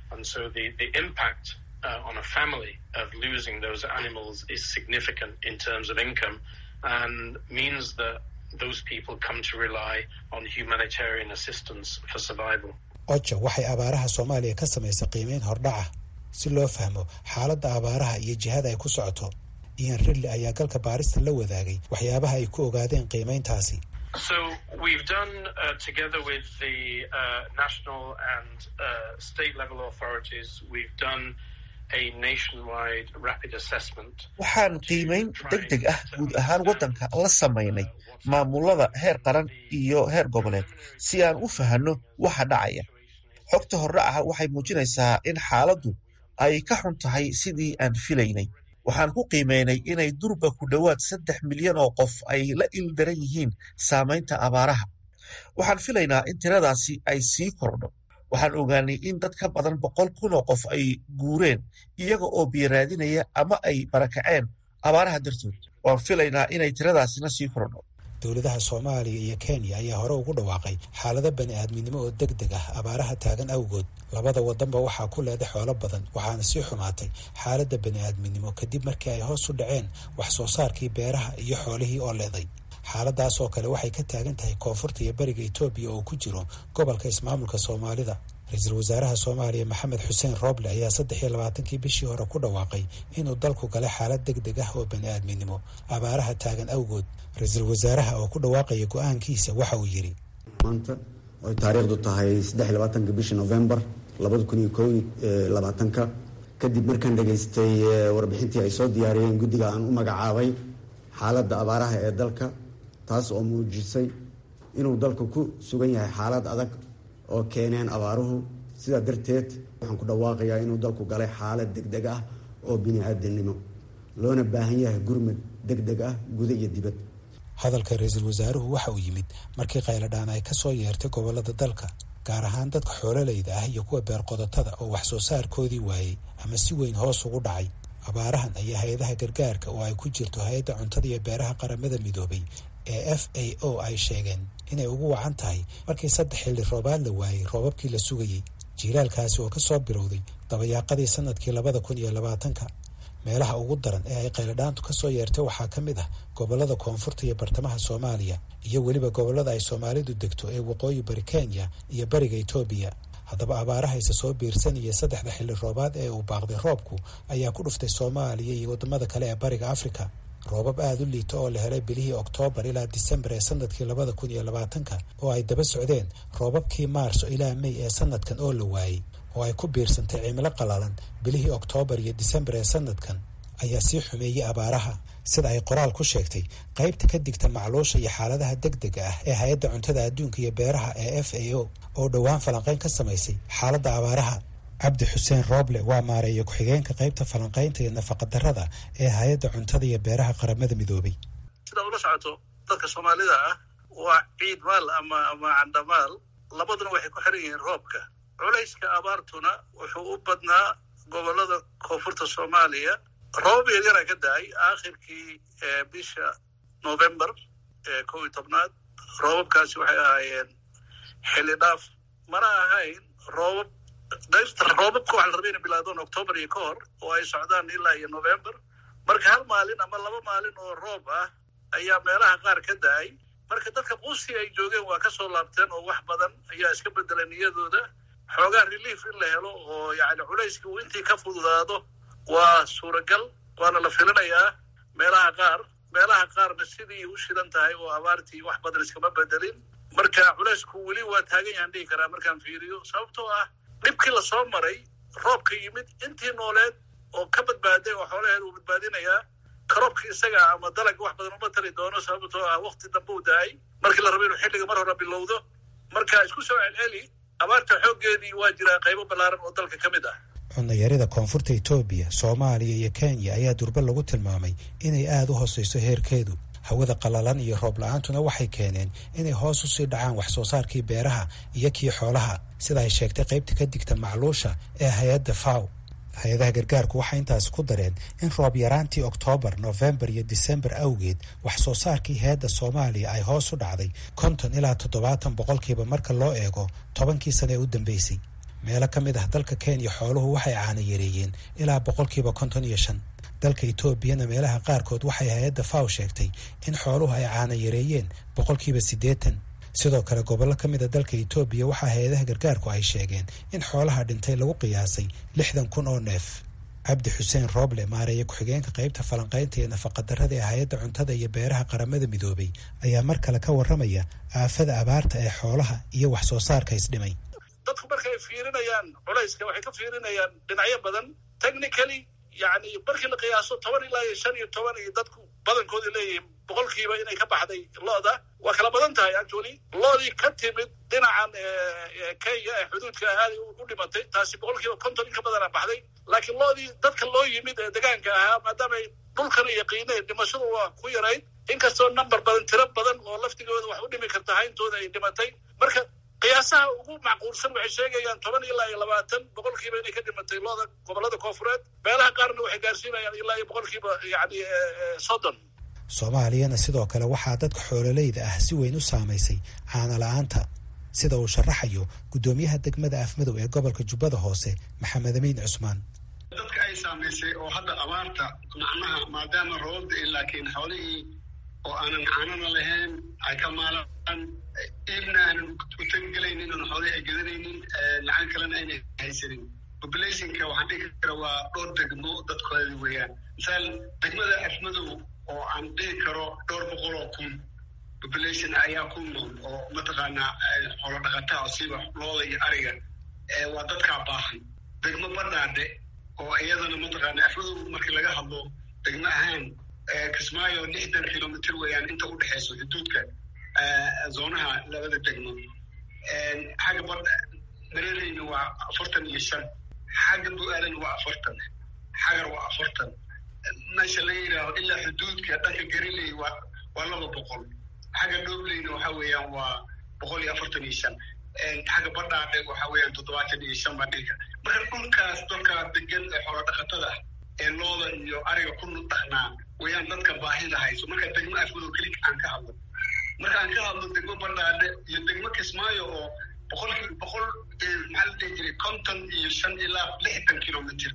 Uh, on a family of losing those animals is significant in terms of income and means that those people come to rely on humanitarian assistance for survival. oja waxay abaaraha Soomaaliya ka samaysay qiimeyn hordhaca si loo fahmo xaaladda abaaraha iyo jihada ay ku socoto. Ian Ridley ayaa galka baarista la wadaagay waxyaabaha ay ku ogaadeen qiimeyntaasi. So we've done uh, together with the uh, national and uh, state level authorities, we've done waxaan qiimeyn degdeg ah guud ahaan waddanka la samaynay maamulada heer qaran iyo heer goboleed si aan u fahanno waxa dhacaya. xogta hordhaca waxay muujinaysaa in xaaladdu ay ka xun tahay sidii aan filaynay. waxaan ku qiimeynay inay durba ku dhowaad saddex milyan oo qof ay la ildaran yihiin saamaynta abaaraha. waxaan filaynaa in tiradaasi ay sii kordho. waxaan ogaanay in dad ka badan boqol kun oo qof ay guureen iyaga oo biyo raadinaya ama ay barakaceen abaaraha dartood. waan filaynaa inay tiradaasina sii kordho. dowladaha Soomaaliya iyo Kenya ayaa hore ugu dhawaaqay xaalado bani'aadminimo oo degdeg ah abaaraha taagan awgood. labada wadanba waxaa ku leedahay xoolo badan, waxaana sii xumaatay xaaladda bani'aadminimo kadib markii ay hoos u dhaceen wax soo saarkii beeraha iyo xoolihii oo leeday. xaaladaas oo kale waxay ka taagan tahay koonfurta iyo bariga Itoobiya oo ku jiro gobolka ismaamulka Soomaalida. ra-iisul wasaaraha Soomaaliya Maxamed Xuseen Roble ayaa saddex iyo labaatankii bishii hore ku dhawaaqay inuu dalku galay xaalad degdeg ah oo bani'aadminimo abaaraha taagan awgood. ra-iisul wasaaraha oo ku dhawaaqaya go-aankiisa waxa uu yidhi: maanta oo taariikhdu tahay saddex iyo labaatanka bishii November labada kun iyo kow iyo labaatanka kadib markaan dhageystay warbixintii ay soo diyaariyeen guddiga aan u magacaabay xaaladda abaaraha ee dalka, taas oo muujisay inuu dalku ku sugan yahay xaalad adag oo keeneen abaaruhu. sidaa darteed waxaan ku dhawaaqayaa inuu dalku galay xaalad degdeg ah oo bini'aadanimo, loona baahan yahay gurmad degdeg ah guda iyo dibad. hadalka ra-iisul wasaaruhu waxa uu yimid markii qayladhaan ay ka soo yeertay gobollada dalka, gaar ahaan dadka xoololeyda ah iyo kuwa beerqodotada oo wax soo saarkoodii waayey ama si weyn hoos ugu dhacay. abaarahan ayaa hay-adaha gargaarka oo ay ku jirto hay-adda cuntada iyo beeraha qaramada midoobay ee F A O ay sheegeen inay ugu wacan tahay markii saddex xilli roobaad la waayey roobabkii la sugayey. jiilaalkaasi oo ka soo bilowday dabayaaqadii sanadkii labada kun iyo labaatanka. meelaha ugu daran ee ay qayladhaantu ka soo yeertay waxaa ka mid ah gobollada koonfurta iyo bartamaha Soomaaliya iyo weliba gobollada ay Soomaalidu degto ee waqooyi bari Kenya iyo bariga Itoobiya. haddaba abaaraha isa soo biirsanaya saddexda xilli roobaad ee uu baaqday roobku ayaa ku dhuftay Soomaaliya iyo wadamada kale ee bariga Afrika. roobab aad u liito oo la helay bilihii Oktoobar ilaa Disembar ee sanadkii labada kun iyo labaatanka oo ay daba socdeen roobabkii Maarso ilaa May ee sanadkan oo la waayey, oo ay ku biirsantay cimilo qalalan bilihii Oktoobar iyo Disembar ee sanadkan ayaa sii xumeeyey abaaraha. sida ay qoraal ku sheegtay qaybta ka digta macluusha iyo xaaladaha degdega ah ee hay-adda cuntada adduunka iyo beeraha ee F A O oo dhowaan falanqayn ka samaysay xaaladda abaaraha. cabdi xuseen Roble waa maareeya ku-xigeenka qaybta falanqaynta iyo nafaqadarrada ee hay-adda cuntada iyo beeraha qaramada midoobay. sidaa ula socoto dadka Soomaalida ah waa ciid maal ama ama candamaal, labaduna waxay ku xiran yihiin roobka. culayska abaartuna wuxuu u badnaa gobolada koonfurta Soomaaliya. roobab yaryara ka da-ay aakhirkii bisha November ee kow iyo tobnaad. roobabkaasi waxay ahaayeen xilli dhaaf, mana ahayn roobab dayrta. roobabka waxaa la rabay inay bilaadaan October iyo ka hor oo ay socdaan ilaa iyo November. marka hal maalin ama laba maalin oo roob ah ayaa meelaha qaar ka da-ay. marka dadka quusi ay joogeen waa ka soo laabteen oo wax badan ayaa iska bedelay niyadooda. xoogaa relief in la helo oo yacni culayskii uu intii ka fududaado waa suuragal, waana la filinayaa meelaha qaar. meelaha qaarna sidii u shidan tahay oo abaartii wax badan iskama bedelin. marka culaysku weli waa taagan yahaan dhihi karaa markaan fiiriyo, sababtoo ah dhibkii lasoo maray roobka yimid intii nooleed oo ka badbaaday oo xoolaheeda uu badbaadinayaa karoobka isaga ama dalag wax badan uma tari doono sababtoo ah wakti dambe u dahay markii la rabo inuu xilliga mar hore bilowdo marka isku soo celceli abaarta xooggeedii waa jiraa qaybo ballaaran oo dalka ka mid ah cunayarida koonfurta etoobiya soomaaliya iyo kenya ayaa durba lagu tilmaamay inay aada u hooseyso heerkeedu hawada qalalan iyo roob la-aantuna waxay keeneen inay hoos usii dhacaan wax soo saarkii beeraha iyo kii xoolaha sida ay sheegtay qaybta ka digta macluusha ee hay-adda faw hay-adaha gargaarku waxay intaasi ku dareen in roob yaraantii oktoobar nofembar iyo disembar awgeed wax soo saarkii hay-adda soomaaliya ay hoos u dhacday konton ilaa toddobaatan boqolkiiba marka loo eego tobankii sane ee u dambeysay meelo ka mid ah dalka kenya xooluhu waxay caana yareeyeen ilaa boqolkiiba konton iyo shan dalka etoobiyana meelaha qaarkood waxay hay-adda faw sheegtay in xooluhu ay caana yareeyeen boqolkiiba siddeetan sidoo kale gobollo ka mid a dalka etoobiya waxaa hay-adaha gargaarku ay sheegeen in xoolaha dhintay lagu qiyaasay lixdan kun oo neef cabdi xuseen rooble maareeye ku-xigeenka qaybta falanqaynta iyo nafaqadarrada ee hay-adda cuntada iyo beeraha qaramada midoobay ayaa mar kale ka warramaya aafada abaarta ee xoolaha iyo wax soo saarka isdhimay dadku markay fiirinayaan culayska waxay ka fiirinayaan dhinacyo badan technically yani markii la qiyaaso toban ilaa iyo shan iyo toban iyo dadku badankooda leeyihiin boqolkiiba inay ka baxday looda waa kala badan tahay actually loodii ka timid dhinacan kenya ee xuduudka aada u dhimatay taasi boqolkiiba konton in ka badana baxday laakiin loodii dadka loo yimid ee degaanka ahaa maadaamay dhulkana yaqiineen dhimashadu waa ku yarayd inkastoo number badan tiro badan oo laftigooda wax u dhimi karta hayntooda ay dhimatay marka qiyaasaha ugu macquulsan waxay sheegayaan toban ilaa iyo labaatan boqolkiiba inay ka dhimatay looda gobollada koonfureed meelaha qaarna waxay gaarsiinayaan ilaa iyo boqolkiiba yani soddon soomaaliyana sidoo kale waxaa dadka xoololeyda ah si weyn u saamaysay caana la-aanta sida uu sharaxayo guddoomiyaha degmada afmadow ee gobolka jubbada hoose maxamed amiin cusmaan dadka ay saamaysay oo hadda abaarta macnaha maadaama roobda laakiin xoolihii oo aanan caanana lahayn ay ka maalaan iibna aanan u tangelaynin oon xoolihii ay gadanaynin lacag kalena aynay haysanin populationka waxaan dhigi kara waa dhowr degmo dadkoodi weeyaan misaal degmada afmadow oo aan dhihi karo dhowr boqol oo kun population ayaa ku nool oo mataqaanaa xoolo dhaqataa siba looda iyo ariga waa dadkaa baahan degmo badhaadhe oo iyadana mataqaanaa afmadow markii laga hadlo degmo ahaan kismaayo lixdan kilomitr weeyaan inta u dhexayso xuduudka zoonaha labada degmo xagga badha mareereyna waa afartan iyo shan xagga bu-aalana waa afartan xagar waa afartan meesha la yidhaaho ilaa xuduudka dhanka gariley waa waa laba boqol xagga dhobleyna waxa weeyaan waa boqol iyo afartan iyo shan xagga badhaadhe waxa weeyaan toddobaatan iyo shan baa dhilka marka dhulkaas dalkaa degan ee xoolo dhaqatada ah ee looda iyo ariga ku dhaqnaa wayaan dadka baahida hayso marka degmo afmadow keli aan ka hadlo marka aan ka hadlo degmo badhaadhe iyo degmo kismaayo oo boqolkii boqol maxaa la dhihi jiray konton iyo shan ilaa lixdan kilomitr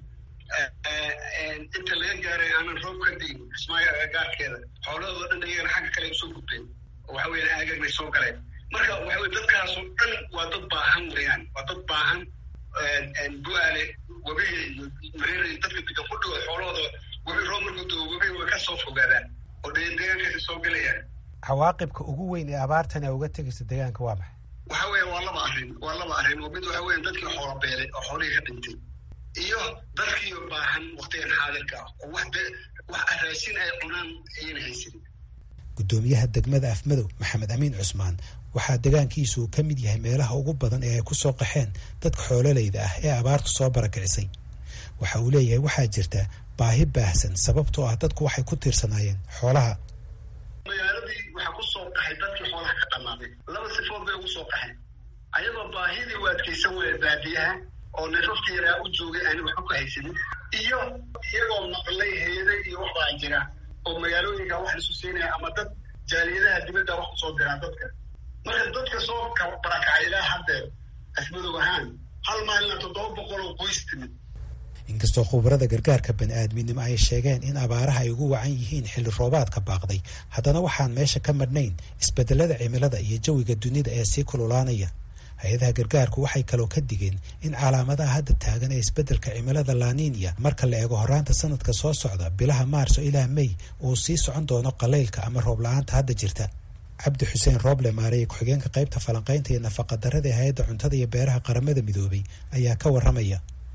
inta laga gaaray aanan roob ka diin kismaayo agagaarkeeda xoolahooda dhan ayagana xagga kale usoo gudbeen oo waxa weya aagagnay soo galeen marka waxa wey dadkaasoo dhan waa dad baahan weyaan waa dad baahan bu-aale webiga iyo mareera dadka degan ku dhawo xoolahooda webi roob markuu dao webiga way ka soo fogaadaan oo deegaankaasi soo gelayaan cawaaqibka ugu weyn ee abaartan ee uga tegaysa deegaanka waa maxay waxa weya waa laba arrin waa laba arrin oo mid waxa weya dadkii xoola beelay oo xoolihii ka dhintay iyo dadkii baahan waktigan xaadirka ah oo wax wax raashin ay cunaan ayayna haysanin guddoomiyaha degmada afmadow maxamed amiin cusmaan waxaa degaankiisu uu ka mid yahay meelaha ugu badan ee ay ku soo qaxeen dadka xoololeyda ah ee abaartu soo barakicisay waxa uu leeyahay waxaa jirta baahi baahsan sababtoo ah dadku waxay ku tiirsanaayeen xoolaha magaaladii waxaa ku soo qaxay dadkii xoolaha ka dhammaaday laba sifood bay ugu soo qaxeen ayagoo baahidii u adkaysan waya baadiyaha oo neefafka yaraa u joogay aani waxba ku haysanin iyo iyagoo maqlay heeday iyo waxbaa jira oo magaalooyinka wax isu siinaya ama dad jaaliyadaha dibadda wax kusoo diraa dadka marka dadka soo barakacay ilaa haddeer afmadow ahaan hal maalina toddoba boqol oo qoys timid inkastoo khubarada gargaarka bani-aadminimo ay sheegeen in abaaraha ay ugu wacan yihiin xilli roobaadka baaqday haddana waxaan meesha ka madhnayn isbedelada cimilada iyo jawiga dunida ee sii kululaanaya hay-adaha gargaarku waxay kaloo ka digeen in calaamadaha hadda taagan ee isbeddelka cimilada laninia marka la eego horaanta sanadka soo socda bilaha maarso ilaa mey uu sii socon doono qalaylka ama roob la-aanta hadda jirta cabdi xuseen rooble maareeye ku-xigeenka qaybta falanqaynta iyo nafaqadarrada ee hay-adda cuntada iyo beeraha qaramada midoobay ayaa ka warramaya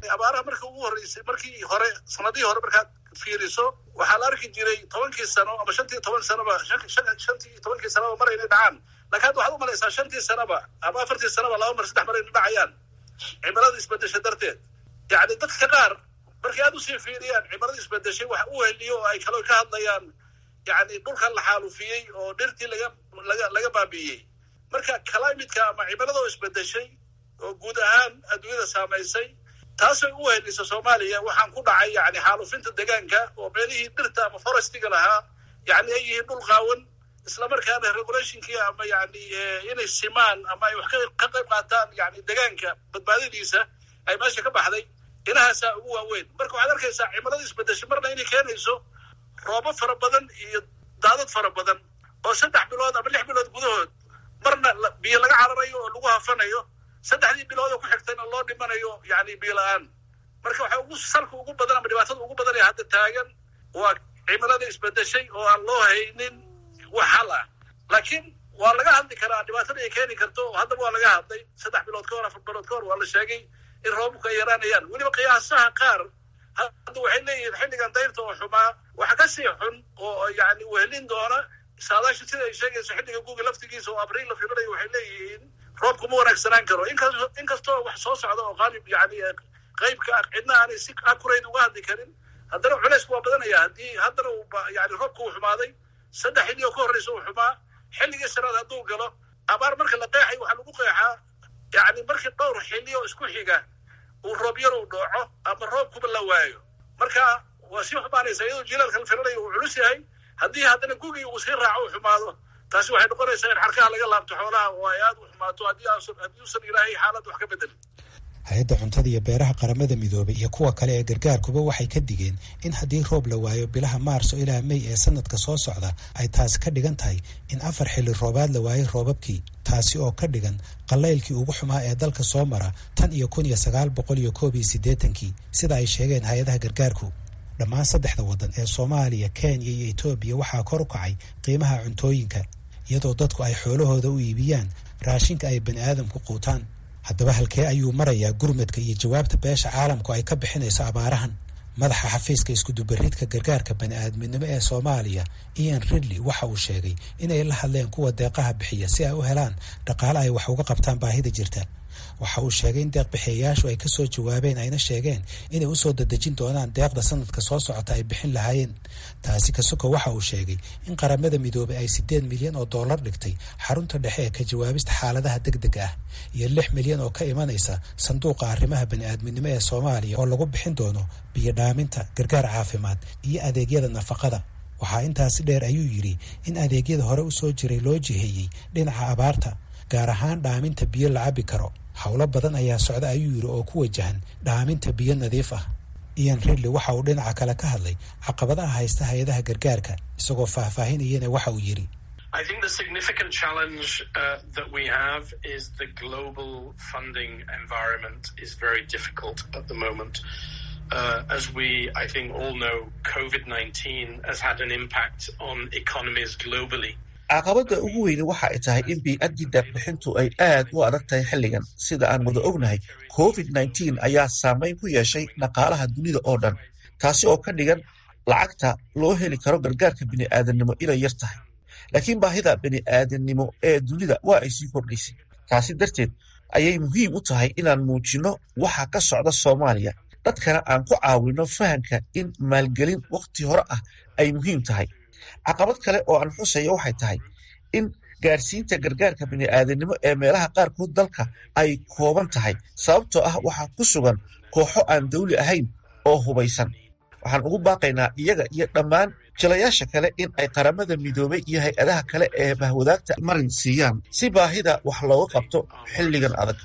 abaaraha marka ugu horreysay markii hore sanadihii hore markaad fiiriso waxaa la arki jiray tobankii sano ama shantii toban sanoba shantii tobankii sanoba mar inay dhacaan laakiin hadda waxaad umalaysaa shantii sanoba ama afartii sanoba laba mar saddex mar inay dhacayaan cimilada isbedesha darteed yacni dadka qaar markii aad usii fiiriyaan cimilada isbedeshay wax u heliyo oo ay kaloo ka hadlayaan yacni dhulkan la xaalufiyey oo dhirtii laga laga laga baabi'iyey marka climatka ama cimilada oo isbedeshay oo guud ahaan adduunyada saamaysay taasay u wehelisa soomaaliya waxaan ku dhacay yani xaalufinta deegaanka oo meelihii dhirta ama forestiga lahaa yani ay yihiin dhul qaawan islamarkaana regulationkii ama yani inay simaan ama ay wax ka qayb qaataan yani deegaanka badbaadadiisa ay meesha ka baxday inahaasaa ugu waaweyn marka waxaad arkaysaa cimilada isbedeshay marna inay keenayso roobo fara badan iyo daadad fara badan oo saddex bilood ama lix bilood gudahood marna biyo laga cararayo oo lagu hafanayo saddexdii bilood oo ku xigtayna loo dhimanayo yani biyo la-aan marka waxa ugu salka ugu badan ama dhibaatada ugu badan ee hadda taagan waa cimilada isbedeshay oo aan loo haynin wax hal ah laakiin waa laga hadli karaa dhibaatada ay keeni karto oo haddaba waa laga hadlay saddex bilood ka hor afar bilood ka hor waa la sheegay in roobabku ay yaraanayaan weliba qiyaasaha qaar hadda waxay leeyihiin xilligan dayrta oo xumaa waxa ka sii xun oo yani wehelin doona saadaasha sida ay sheegayso xilliga guga laftigiisa oo abriil la filanayo waxay leeyihiin roobku ma wanaagsanaan karo inkastoo inkastoo wax soo socda oo qaalib yani qaybka ah cidna aanay si akurayd uga hadli karin haddana culeysku waa badanaya haddii haddana yani roobku uu xumaaday saddex xilli oo ka horreysa uu xumaa xilligii sanaad hadduu galo abaar marka la qeexay waxaa lagu qeexaa yani markii dhowr xilli oo isku xiga uu roob yar uu dhooco ama roobkuba la waayo marka waa sii xumaanaysa iyadoo jiilaalka la filanayo uu culus yahay haddii haddana gugii uu sii raaco uu xumaado taasi waxay noqonaysaa in xarkaha laga laabto xoolaha oo ay aada u xumaato haddii haddii uusan ilaahay xaalad wax ka bedelin hay-adda cuntada iyo beeraha qaramada midoobay iyo kuwa kale ee gargaarkuba waxay ka digeen in haddii roob la waayo bilaha maarso ilaa mey ee sanadka soo socda ay taasi ka dhigan tahay in afar xilli roobaad la waayay roobabkii taasi oo ka dhigan qalaylkii ugu xumaa ee dalka soo mara tan iyo kun iyo sagaal boqol iyo koob iyo siddeetankii sida ay sheegeen hay-adaha gargaarku dhammaan saddexda waddan ee soomaaliya kenya iyo etoobiya waxaa kor u kacay qiimaha cuntooyinka iyadoo dadku ay xoolahooda u iibiyaan raashinka ay bani aadamku quutaan haddaba halkee ayuu marayaa gurmadka iyo jawaabta beesha caalamku ay ka bixinayso abaarahan madaxa xafiiska iskudubaridka gargaarka bani-aadminimo ee soomaaliya ian ridley waxa uu sheegay inay la hadleen kuwa deeqaha bixiya si ay u helaan dhaqaale ay wax uga qabtaan baahida jirta waxa uu sheegay in deeq bixiyayaashu ay kasoo jawaabeen ayna sheegeen inay usoo dadejin doonaan deeqda sanadka soo socota ay bixin lahaayeen taasi kasuko waxa uu sheegay in qaramada midoobay ay siddeed milyan oo dollar dhigtay xarunta dhexe ee ka jawaabista xaaladaha deg deg ah iyo lix milyan oo ka imanaysa sanduuqa arrimaha bani-aadminimo ee soomaaliya oo lagu bixin doono biyo dhaaminta gargaar caafimaad iyo adeegyada nafaqada waxaa intaasi dheer ayuu yidhi in adeegyada hore usoo jiray loo jiheeyey dhinaca abaarta gaar ahaan dhaaminta biyo la cabi karo howlo badan ayaa socda ayuu yidhi oo ku wajahan dhaaminta biyo nadiif ah ian ridley waxa uu dhinaca kale ka hadlay caqabadaha haysta hay-adaha gargaarka isagoo faahfaahinayana waxa uu yidhi I think the significant challenge uh, that we have is the global funding environment is very difficult at the moment. Uh, as we, I think, all know, COVID nineteen has had an impact on economies globally. caqabada ugu weyni waxa ay tahay in bii-addii deeqbixintu ay aad u adag tahay xilligan sida aan wada ognahay covid nineteen ayaa saamayn ku yeeshay dhaqaalaha dunida oo dhan taasi oo ka dhigan lacagta loo heli karo gargaarka bini'aadamnimo inay yar tahay laakiin baahida bini'aadamnimo ee dunida waa ay sii kordhaysay taasi darteed ayay muhiim u tahay inaan muujinno waxa ka socda soomaaliya dadkana aan ku caawinno fahamka in maalgelin wakhti hore ah ay muhiim tahay caqabad kale oo aan xusayo waxay tahay in gaarsiinta gargaarka bini'aadanimo ee meelaha qaarkood dalka ay kooban tahay sababtoo ah waxaa ku sugan kooxo aan dawli ahayn oo hubaysan waxaan ugu baaqaynaa iyaga iyo dhammaan jilayaasha kale in ay qaramada midoobay iyo hay-adaha kale ee bahwadaagta marin siiyaan si baahida wax looga qabto xilligan adag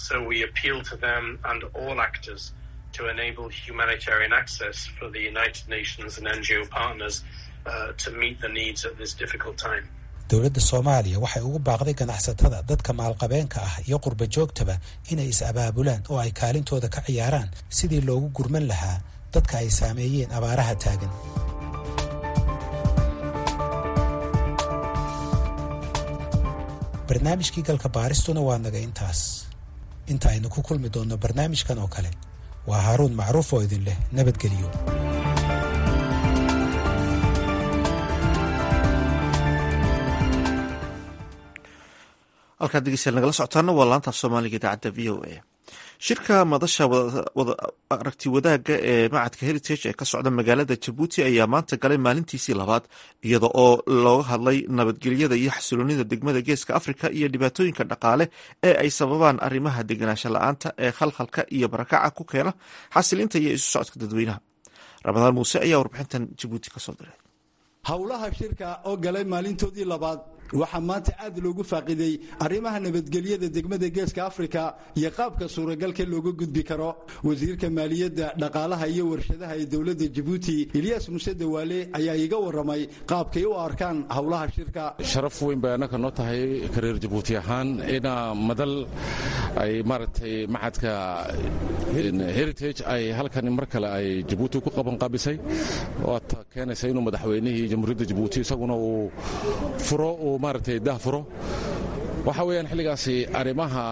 to enable humanitarian access for the United Nations and N G O partners uh, to meet the needs at this difficult time. dowladda soomaaliya waxay ugu baaqday ganacsatada dadka maalqabeenka ah iyo qurba joogtaba inay is-abaabulaan oo ay kaalintooda ka ciyaaraan sidii loogu gurman lahaa dadka ay saameeyeen abaaraha taagan barnaamijkii galka baaristuna waa naga intaas inta aynu ku kulmi doonno barnaamijkan oo kale waa haaruun macruuf oo idin leh nabadgeliyo. halkaad degeystayaal nagala socotaana waa laanta af soomaaliga idaacadda v o a. shirka madasha aragti wadaagga ee macadka heritage ee ka socda magaalada jabuuti ayaa maanta galay maalintiisii labaad iyada oo looga hadlay nabadgelyada iyo xasiloonida degmada geeska afrika iyo dhibaatooyinka dhaqaale ee ay sababaan arrimaha degenaansho la-aanta ee khalkhalka iyo barakaca ku keena xasilinta iyo isu socodka dadweynaha. ramadaan muuse ayaa warbixintan jabuuti kasoo diray. howlaha shirka oo galay maalintoodii labaad waxaa maanta aad loogu faaqiday arrimaha nabadgelyada degmada geeska afrika iyo qaabka suuragalka looga gudbi karo. wasiirka maaliyadda dhaqaalaha iyo warshadaha ee dowladda jabuuti ilyas muse dawaale ayaa iga waramay qaabkay u arkaan howlaha shirka. sharaf weyn bay annaka noo tahay kareer jabuuti ahaan ina madal ay maaragtay macadka heritage ay halkan mar kale ay jabuuti ku qabanqaabisay waata keenaysa inuu madaxweynihii jamhuuriyadda jabuuti isaguna uu furo uu maaragtay dah furo. waxa weeyaan xilligaasi arrimaha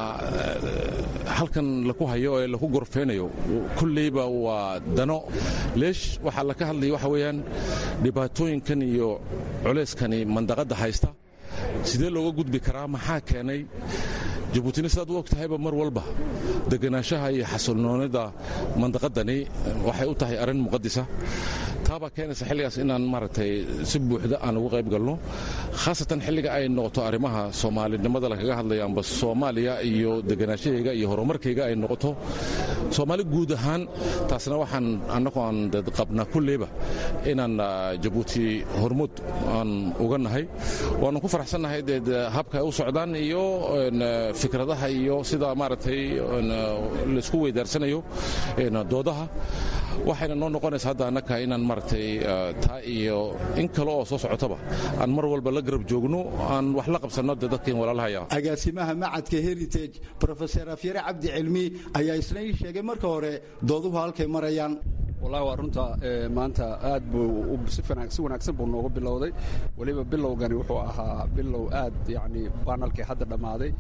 halkan laku hayo ee laku gorfeynayo kulleyba waa dano leesh waxaa laka hadlaya waxa weeyaan dhibaatooyinkan iyo culeyskani mandaqadda haysta sidee looga gudbi karaa, maxaa keenay. jabuutina sidaad u og tahayba mar walba degenaanshaha iyo xasilnoonida mandaqadani waxay u tahay arrin muqadisa. taabaa keenaysa xilligaas inaan maaragtay si buuxda aan uga qayb galno, khaasatan xilliga ay noqoto arrimaha soomaalinimada lakaga hadlayo amba soomaaliya iyo degenaashahayga iyo horumarkayga ay noqoto soomaali guud ahaan. taasna waxaan annagu aan qabnaa kulleyba inaan jabuuti hormuud aan uga nahay. waanu ku faraxsannahay dee habka ay u socdaan iyo fikradaha iyo sida maaragtay laisku weydaarsanayo doodaha. waxayna noo noqonaysa hadda annaka inaan maaragtay taa iyo in kale oo soo socotaba aan mar walba la garab joogno, aan wax la qabsanno dee dadkeen walaalahaya. agaasimaha macadka heritage profesor afyare cabdi cilmi ayaa isna ii sheegay marka hore dooduhu halkay marayaan. wallahi waa runta maanta aad buu si wanaagsan buu noogu bilowday. weliba bilowgani wuxuu ahaa bilow aad yani banalkii hadda dhammaaday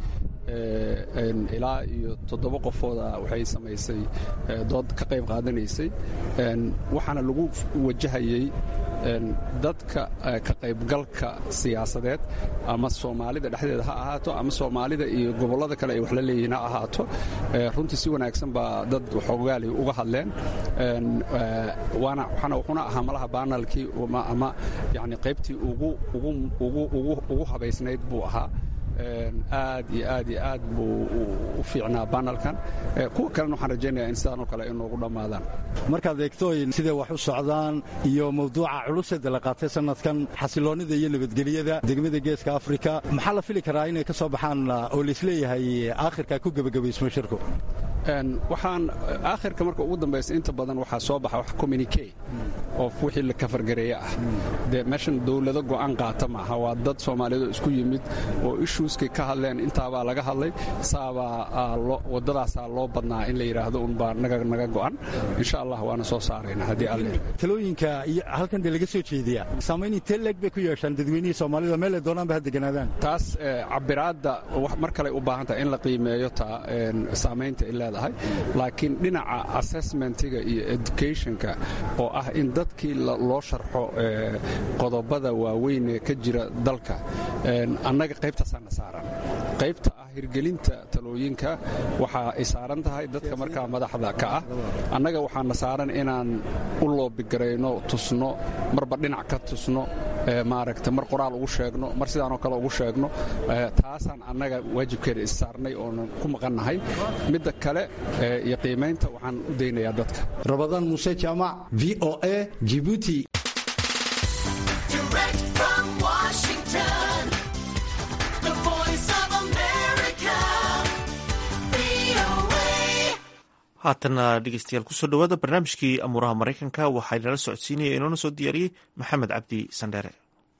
ilaa iyo toddoba qofooda waxay samaysay dood ka qayb qaadanaysay. waxaana lagu wajahayey dadka ka qaybgalka siyaasadeed ama soomaalida dhexdeeda ha ahaato ama soomaalida iyo gobollada kale ay wax la leeyihiin ha ahaato. runtii si wanaagsan baa dad waxoogaali uga hadleen. wuxuuna ahaa malaha banalkii ama yani qaybtii ugu habaysnayd buu ahaa. aad iyo aad iyo aad buu u fiicnaa banalkan. kuwa kalena waxaan rajaynayaa in sidaanoo kale ay noogu dhammaadaan. markaad eegtooyin siday wax u socdaan iyo mawduuca culuseeda la qaatay sanadkan xasiloonnida iyo nabadgelyada degmada geeska afrika, maxaa la fili karaa inay ka soo baxaan oo laisleeyahay aakhirka ku gebagabaysmo shirku? waxaan aakhirka marka ugu dambaysa inta badan waxaa soo baxa wax communique oo wixii la kafargareeye ah. dee meeshan dowlado go'aan qaata maaha, waa dad soomaaliyeed oo isku yimid oo issueskay ka hadleen. intaabaa laga hadlay, saabaa waddadaasaa loo badnaa in la yidhaahdo unbaa naga go'an. insha allah waana soo saarayna haddii alle. talooyinka iyo halkan dee laga soo jeediyaa saamayn intee leeg bay ku yeeshaan dadweynihii soomaalida meel ay doonaanba ha deganaadaan? taas cabiraadda mar kale u baahan tahay in la qiimeeyo taa saamaynta ay leedahay. laakiin dhinaca assessmentiga iyo educationka oo ah in dadkii loo sharxo qodobada waaweyn ee ka jira dalka, annaga qaybtaasaana saaran. qaybta ah hirgelinta talooyinka waxa ay saaran tahay dadka markaa madaxda ka ah. annaga waxaana saaran inaan u loobigarayno, tusno, marba dhinac ka tusno, maaragta mar qoraal ugu sheegno, mar sidaanoo kale ugu sheegno. taasaan annaga waajibkeeda is saarnay oonan ku maqannahay. midda kale iyo qiimaynta waxaan u daynayaa dadka. rabadaan muuse jaamac, v o a, Djibouti. haatana dhegeystayaal kusoo dhowaada barnaamijkii amuuraha maraykanka waxaa inala socodsiinaya inoona soo diyaariyey maxamed cabdi sandheere.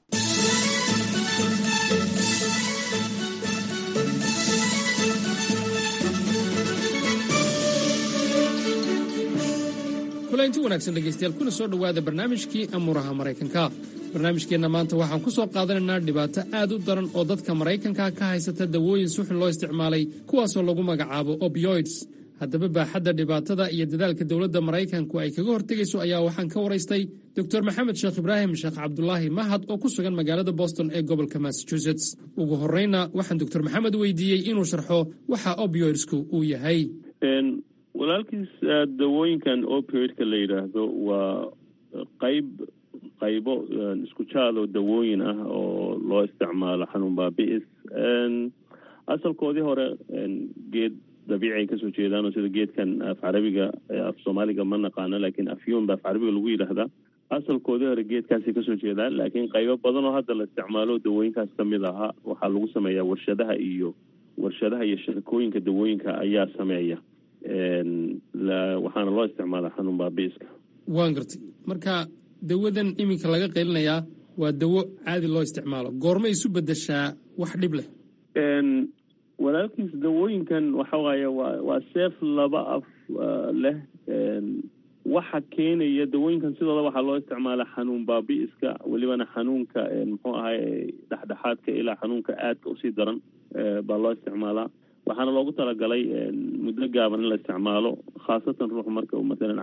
kulanti wanaagsan dhegaystayaal kuna soo dhowaada barnaamijkii amuuraha maraykanka. barnaamijkeenna maanta waxaan ku soo qaadanaynaa dhibaato aad u daran oo dadka maraykanka ka haysata dawooyin suxun loo isticmaalay kuwaasoo lagu magacaabo opioids. haddaba baaxadda dhibaatada iyo dadaalka dowladda maraykanku ay kaga hortegayso ayaa waxaan ka waraystay doctor maxamed sheekh ibraahim sheekh cabdulaahi mahad oo ku sugan magaalada boston ee gobolka massachusetts. ugu horreyna waxaan doctor maxamed weydiiyey inuu sharxo waxa opioidsku uu yahay. walaalkiis dawooyinkan opioidka la yidhaahdo waa qayb qaybo isku jaado dawooyin ah oo loo isticmaalo xanuun baabi'is. asalkoodii hore geed dabiici ay kasoo jeedaan oo sida geedkan af carabiga af soomaaliga ma naqaano laakiin afyuun ba af carabiga lagu yidhaahdaa. asalkoodii hore geedkaasay kasoo jeedaan laakiin qaybo badan oo hadda la isticmaalo dawooyinkaas kamid ahaa waxaa lagu sameeyaa warshadaha iyo warshadaha iyo shirkooyinka dawooyinka ayaa sameeya waxaana loo isticmaalaa xanuun baabi'iska. waan gartay. marka dawadan iminka laga qaylinayaa waa dawo caadi loo isticmaalo, goorma isu bedeshaa wax dhib leh? walaalkiis dawooyinkan waxa waaye waa waa seef laba af leh. waxa keenaya dawooyinkan sidooda waxaa loo isticmaalaa xanuun baabi'iska, welibana xanuunka muxuu ahay dhexdhexaadka ilaa xanuunka aadka usii daran baa loo isticmaalaa. waxaana loogu talagalay muddo gaaban in la isticmaalo, khaasatan ruux marka uu maalan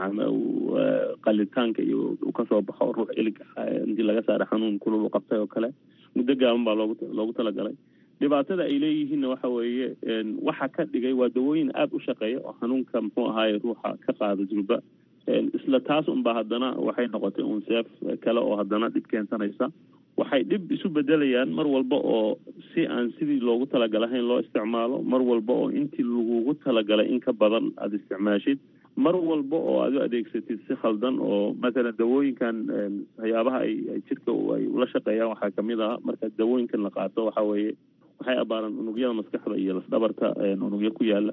qalitaanka iyo uu kasoo baxo ruux ilig intii laga saara xanuun kulul u qabtay oo kale, muddo gaaban baa loogu loogu talagalay. dhibaatada ay leeyihiinna waxa weeye waxa ka dhigay waa dawooyin aada u shaqeeya oo xanuunka muxuu ahaay ruuxa ka qaada durba. isla taas unba haddana waxay noqotay un seef kale oo haddana dhib keensanaysa. waxay dhib isu bedelayaan mar walba oo si aan sidii loogu talagalahayn loo isticmaalo, mar walba oo intii lagugu talagalay in ka badan aada isticmaashid, mar walba oo aad u adeegsatid si khaldan. oo matalan dawooyinkan waxyaabaha ay jirka ay ula shaqeeyaan waxaa kamid ah marka dawooyinkan la qaato waxa weeye waxay abaaraan unugyada maskaxda iyo lafdhabarta unugyo ku yaala.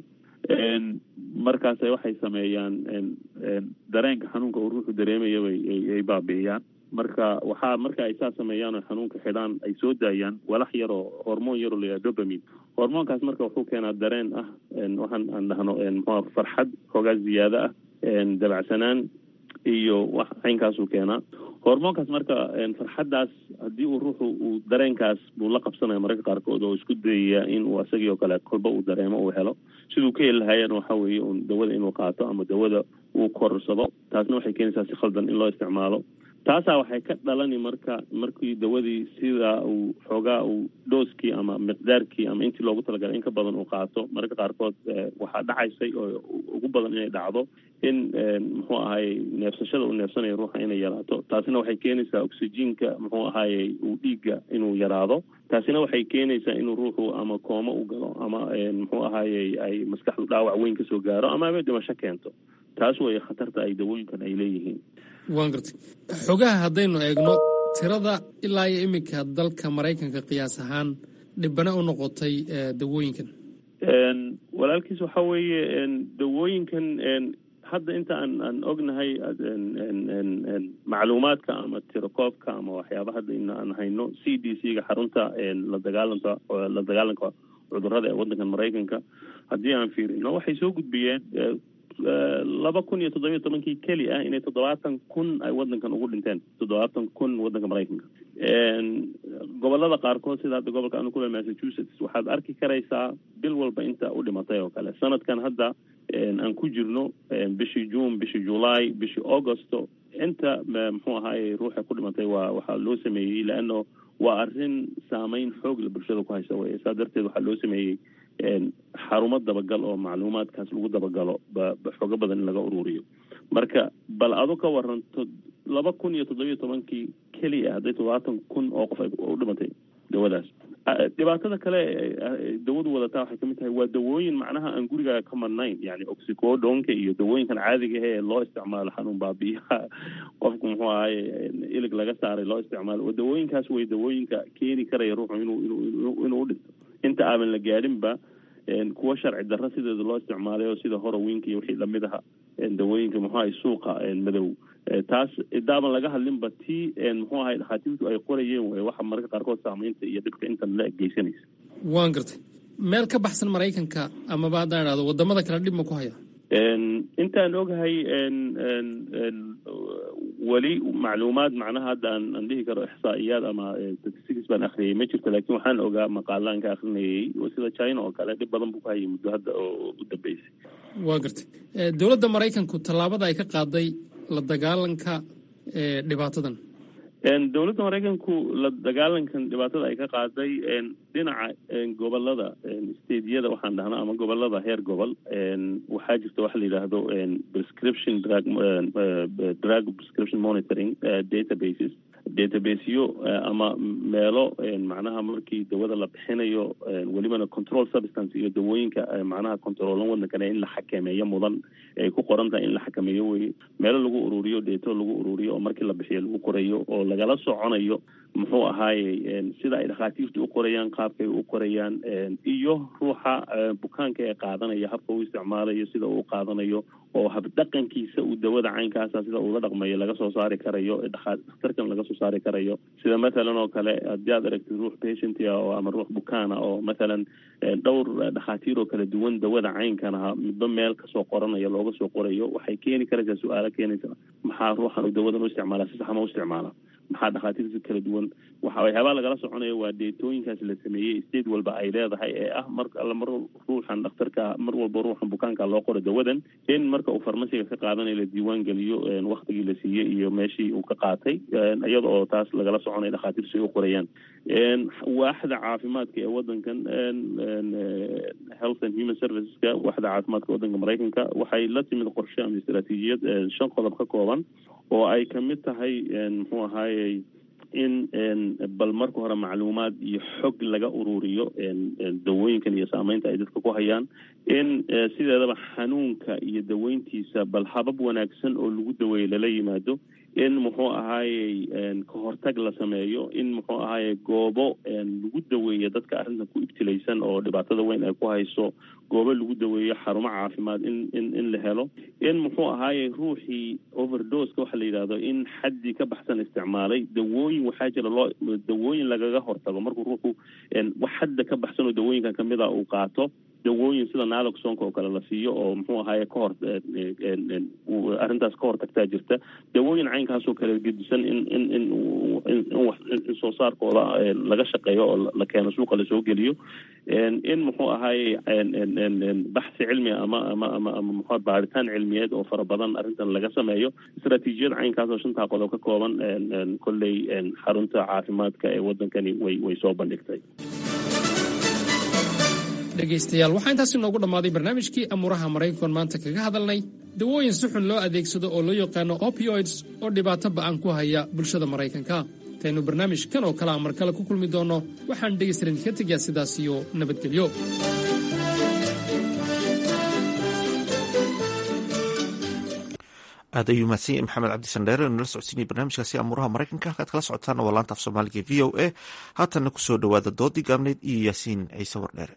markaas waxay sameeyaan dareenka xanuunka uu ruuxu dareemaya ay baabi'iyaan. marka waxaa marka ay saa sameeyaan oo xanuunka xidhaan ay soo daayaan walax yar oo hormoon yaroo la yidhaha dopamine. hormoonkaas marka wuxuu keenaa dareen ah waxaan aan dhahno muxuu farxad xoogaa ziyaado ah, dabacsanaan iyo wax caynkaasuu keenaa. hormoonkaas marka farxaddaas haddii uu ruuxu uu dareenkaas buu la qabsanaya mararka qaarkood oo isku dayaya in uu isagii oo kale kolba uu dareemo uu helo. siduu ka heli lahaayeen waxa weeye un dawada inuu qaato ama dawada uu korsado. taasna waxay keenaysaa si khaldan in loo isticmaalo. taasaa waxay ka dhalani marka markii dawadii sida uu xoogaa uu dhooskii ama miqdaarkii ama intii loogu talagalay in ka badan uu qaato, mararka qaarkood waxaa dhacaysay oo ugu badan inay dhacdo in muxuu ahaay neefsashada uu neefsanayo ruuxa inay yaraato. taasina waxay keenaysaa oxygenka muxuu ahaayey uu dhiigga inuu yaraado. taasina waxay keenaysaa inuu ruuxu ama kooma u galo ama muxuu ahaayey ay maskaxdu dhaawac weyn kasoo gaaro ama ama dhimasho keento. taas way khatarta ay dawooyinkan ay leeyihiin. waan gartay. xogaha haddaynu eegno tirada ilaa iyo iminka dalka maraykanka qiyaas ahaan dhibana u noqotay dawooyinkan. walaalkiis waxa weeye dawooyinkan hadda inta aan aan ognahay macluumaadka ama tirakoobka ama waxyaaba hadda in aan hayno c d c-ga xarunta la dagaalanka la dagaalanka cudurrada ee waddankan maraykanka haddii aan fiirino waxay soo gudbiyeen laba kun iyo toddobiyo tobankii keli ah inay toddobaatan kun ay waddankan ugu dhinteen, toddobaatan kun waddanka maraykanka. gobolada qaarkood sida hadda gobolka anu kule Massachusetts waxaad arki karaysaa bil walba inta u dhimatay oo kale. sanadkan hadda aan ku jirno bishii June, bishii July, bishii Augusto inta muxuu ahaay ruuxa ku dhimatay waa waxaa loo sameeyey laano waa arrin saameyn xoog la bulshada ku haysa wey. saa darteed waxaa loo sameeyey xarumo dabagal oo macluumaadkaas lagu dabagalo xooga badan in laga ururiyo. marka bal adu ka waranto laba kun iyo toddobiyo tobankii keliya hadday toddobaatan kun oo qof ay u dhimatay dawadaas. dhibaatada kale dawadu wadataa waxay kamid tahay waa dawooyin macnaha aan guriga ka marnayn, yani oxycodonka iyo dawooyinkan caadiga ee loo isticmaalo xanuun baabiyaha qofku muxuu ahaay ilig laga saaray loo isticmaalo. dawooyinkaas way dawooyinka keeni karaya ruuxu inuu inuu inuu u dhinto inta aadan la gaadhinba. kuwa sharci darro sideeda loo isticmaalay oo sida horowinka iyo wixii lamid aha dawooyinka muxuu ahay suuqa madow. taas idaaban laga hadlinba tii muxuu ahay dhakhaatiirtu ay qorayeen way waxa mararka qaarkood saamaynta iyo dhibka intan la geysanaysa. waan gartay. meel ka baxsan maraykanka amaba haddaan idhahdo wadamada kale dhib ma ku haya? intaan ogahay weli macluumaad macnaha hadda aan aan dhihi karo ixsaa'iyaad ama statistics baan akhriyey ma jirto laakiin waxaan ogaa maqaalaan ka akhrinayay sida China oo kale dhib badan buu ku hayay muddo hadda oo u dambeysay. waa gartay dowladda Maraykanku tallaabada ay ka qaaday la dagaalanka dhibaatadan. dowladda Maraykanku la dagaalankan dhibaatada ay ka qaaday dhinaca gobolada steediyada waxaan dhahnaa ama gobolada heer gobol waxaa jirta waxa la yidhaahdo prescription drug drug prescription monitoring databases databaseyo ama meelo macnaha markii dawada la bixinayo welibana control substance iyo dawooyinka macnaha controlan wadankana in la xakameeyo mudan ay ku qoran tahay in la xakameeyo wey meelo lagu ururiyo data lagu ururiyo oo markii la bixiyo lagu qorayo oo lagala soconayo muxuu ahaayey sida ay dhakhaatiirtu u qorayaan qaabkay u qorayaan iyo ruuxa bukaanka ee qaadanaya habka uu isticmaalayo sida uu qaadanayo oo habdhaqankiisa uu dawada caynkaasa sida uu la dhaqmayo laga soo saari karayo dhakhtarkan laga soo saari karayo sida mathalan oo kale haddii aad aragtid ruux patient ah oo ama ruux bukaana oo mathalan dhowr dhakhaatiir oo kala duwan dawada caynkanaha midba meel kasoo qoranayo looga soo qorayo waxay keeni karaysaa su-aalo keenaysa maxaa ruuxan uu dawadan u isticmaala si sax ma u isticmaala maxaa dhakhaatiirta kala duwan waxa waxyaabaa lagala soconayo waa deetooyinkaas la sameeyey state walba ay leedahay ee ah mar alla mar ruuxan dhakhtarka mar walba ruuxan bukaanka loo qoro dawadan in marka uu farmasiga ka qaadanayo la diiwaan geliyo waktigii la siiyey iyo meeshii uu ka qaatay iyada oo taas lagala soconayo dhakhaatiirtu ay u qorayaan waaxda caafimaadka ee wadankan health and human serviceska waaxda caafimaadka wadanka Maraykanka waxay la timid qorshe ama istaraatiijiyad shan qodob ka kooban oo ay kamid tahay muxuu ahaayey in bal marka hore macluumaad iyo xog laga ururiyo dawooyinkan iyo saameynta ay dadka ku hayaan in sideedaba xanuunka iyo daweyntiisa bal habab wanaagsan oo lagu daweeyo lala yimaado in muxuu ahaayey ka hortag la sameeyo in muxuu ahaayey goobo lagu daweeyo dadka arrintan ku ibtilaysan oo dhibaatada weyn ay ku hayso goobo lagu daweeyo xarumo caafimaad in in in la helo in muxuu ahaayey ruuxii overdoseka waxa la yidhaahdo in xaddii ka baxsan isticmaalay dawooyin waxaa jira loo dawooyin lagaga hortago markuu ruuxu wax xadda ka baxsan oo dawooyinkan kamid a uu qaato dawooyin sida naloxonka oo kale la siiyo oo muxuu ahaayey ka hor arrintaas ka hortagtaa jirta dawooyin caynkaasoo kale gedisan in in in in soo saarkooda laga shaqeeyo oo la keeno suuqa lasoo geliyo in muxuu ahaayey baxsi cilmi ama ama ama ama muxuu baaritaan cilmiyeed oo fara badan arrintan laga sameeyo istaraatiijiyad caynkaasoo shantaa qodob ka kooban kolley xarunta caafimaadka ee wadankani way way soo bandhigtay. dhegaystayaal waxaa intaas inoogu dhammaaday barnaamijkii amuuraha maraykankan maanta kaga hadalnay dawooyin si xun loo adeegsado oo loo yaqaano opioids oo dhibaato ba'an ku haya bulshada maraykanka intaynu barnaamijkan oo kale a mar kale ku kulmi doonno waxaan dhegaystayaal idinka tegayaa sidaas iyo nabadgelyo. aad ayuu mahadsan yahay maxamed cabdisandheere oo nala socodsiinaya barnaamijkaasi amuuraha maraykanka halkaad kala socotaan waa laanta af soomaaliga v o a haatanna kusoo dhowaada doodii gaabneyd iyo yaasiin ciise wardheere.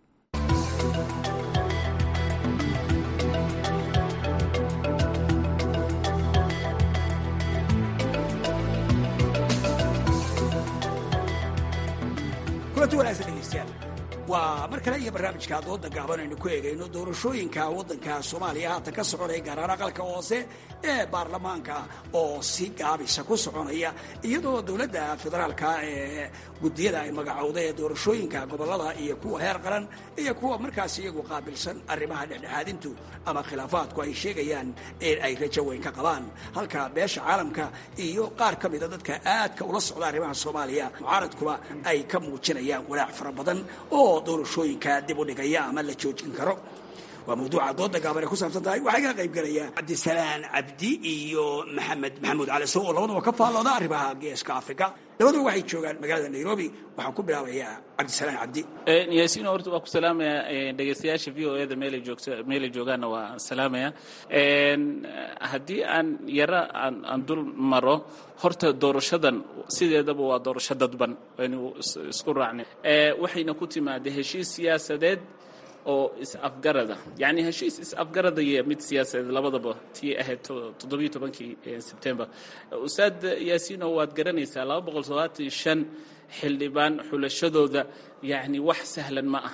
kulanti wanaagsan dhegeystayaal waa mar kale iyo barnaamijka dooda gaaban aynu ku eegayno doorashooyinka waddanka soomaaliya haatan ka soconaya gaar ahaan aqalka hoose ee baarlamaanka oo si gaabisa ku soconaya iyadoo dowladda federaalka ee guddiyada ay magacowday ee doorashooyinka gobolada iyo kuwa heer qaran iyo kuwa markaas iyagu qaabilsan arrimaha dhexdhexaadintu ama khilaafaadku ay sheegayaan in ay rajo weyn ka qabaan halka beesha caalamka iyo qaar ka mida dadka aadka ula socda arrimaha soomaaliya mucaaradkuba ay ka muujinayaan walaac fara badan oo doorashooyinka dib u dhigaya ama la joojin karo. waa mawduuca dooda gaaban ee ku saabsan tahay waxaa iga qayb galaya cabdisalaan cabdi iyo maxamed maxamuud cali sow oo labadaba ka faallooda arrimaha geeska afrika labadaba waxay joogaan magaalada nairobi waxaan ku bilaabayaa cabdisalaan cabdi. yaasiin horta waa ku salaamaya dhegeystayaasha v o eda meelay joogto meelay joogaanna waa salaamaya haddii aan yara aan aan dul maro horta doorashadan sideedaba waa doorasho dadban waynu isku raacnay waxayna ku timaada heshiis siyaasadeed oo is-afgarada yacni heshiis is-afgarada iyo mid siyaasadeed labadaba tii ahayd toddobiyo tobankii sebtembar ustaad yaasiino waad garanaysaa laba boqol toddobaatan iyo shan xildhibaan xulashadooda yacni wax sahlan ma aha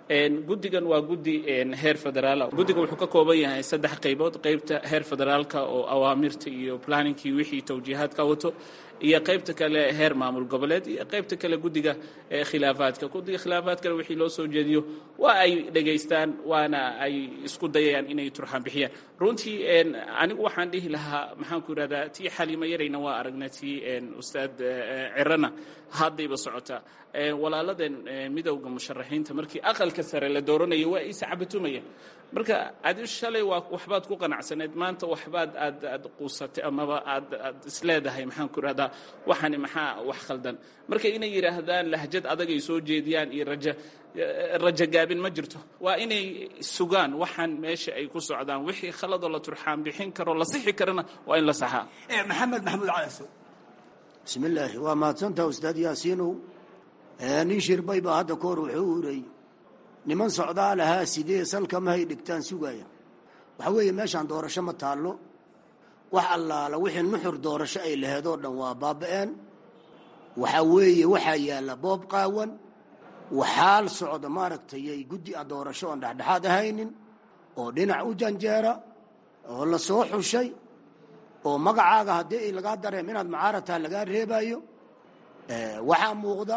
guddigan waa guddi heer federaal. guddiga wuxuu ka kooban yahay saddex qaybood: qaybta heer federaalka oo awaamirta iyo planninki wixii tawjiihaadka wato, iyo qaybta kale heer maamul goboleed, iyo qaybta kale guddiga khilaafaadka. guddiga khilaafaadkana wixii loo soo jeediyo waa ay dhegaystaan, waana ay isku dayayaan inay turxaan bixiyaan. runtii anigu waxaan dhihi lahaa, maxaan ku yidhahdaa, tii xaliimo yarayna waa aragna, tii ustaad cirana haddayba socotaa. walaaladen midowga musharaxiinta markii aqalka sare la dooranayay waa isa cabatumayeen. marka adi shalay waa waxbaad ku qanacsaneed, maanta waxbaad aad aad quusatay amaba aad aad isleedahay, maxaan ku yidhahdaa, waxani maxaa wax khaldan. marka inay yidhaahdaan lahjad adagay soo jeediyaan iyo raja raja gaabin ma jirto. waa inay sugaan waxaan meesha ay ku socdaan. wixii khaladoo la turxaan bixin karo la sixi karana waa in la saxaa. maxamed maxamuud calasow. bismi illaahi, waa mahadsantaha ustaad yaasiinow. nin shirbay baa hadda ka hor wuxuu uray niman socdaa lahaa sidee salka mahay dhigtaan sugaya. waxa weeye meeshaan doorasho ma taallo. wax allaala wixii nuxur doorasho ay laheed oo dhan waa baaba'een. waxaa weeye waxaa yaalla boob qaawan, waxaal socda maaragtayay guddi a doorasho oon dhexdhexaad ahaynin, oo dhinac u janjeera, oo la soo xushay, oo magacaaga haddii ay lagaa dareem inaad macaarataa lagaa reebayo. waxaa muuqda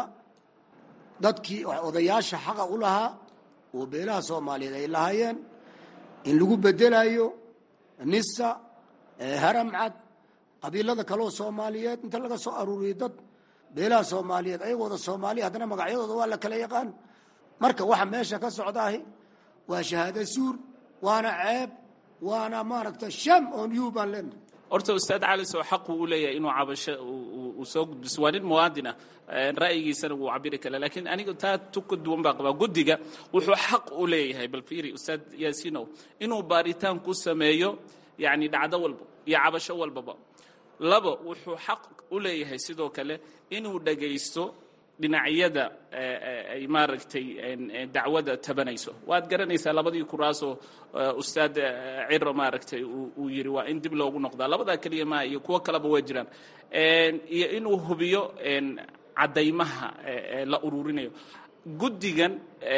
dadkii odayaasha xaqa u lahaa oo beelaha soomaaliyeed ay lahaayeen in lagu bedelayo nisa, haramcad, qabiilada kaleoo soomaaliyeed inta laga soo aruuriyey dad beelaha soomaaliyeed ayagooda soomaaliya haddana magacyadooda waa la kala yaqaan. marka waxa meesha ka socdaahi waa shahaado suur, waana ceeb, waana maaragta sham on you baan leenahay. horta ustaad cali soo xaqu u leeyahay inuu cabasho uu soo gudbiso. waa nin muwaadin ah, ra'yigiisana wuu cabiri kale. laakiin aniga taa tuka duwan baa qabaa. guddiga wuxuu xaq u leeyahay, bal fiiri ustaad yaasiinow, inuu baaritaan ku sameeyo yani dhacdo walba iyo cabasho walbaba. labo, wuxuu xaq u leeyahay sidoo kale inuu dhagaysto dhinacyada ay maaragtay dacwada tabanayso. waad garanaysaa labadii kuraasoo ustaad ciro maaragtay uu yidhi waa in dib loogu noqdaa. labadaa keliya maa, iyo kuwo kaleba waa jiraan. iyo inuu hubiyo caddaymaha la ururinayo. guddigan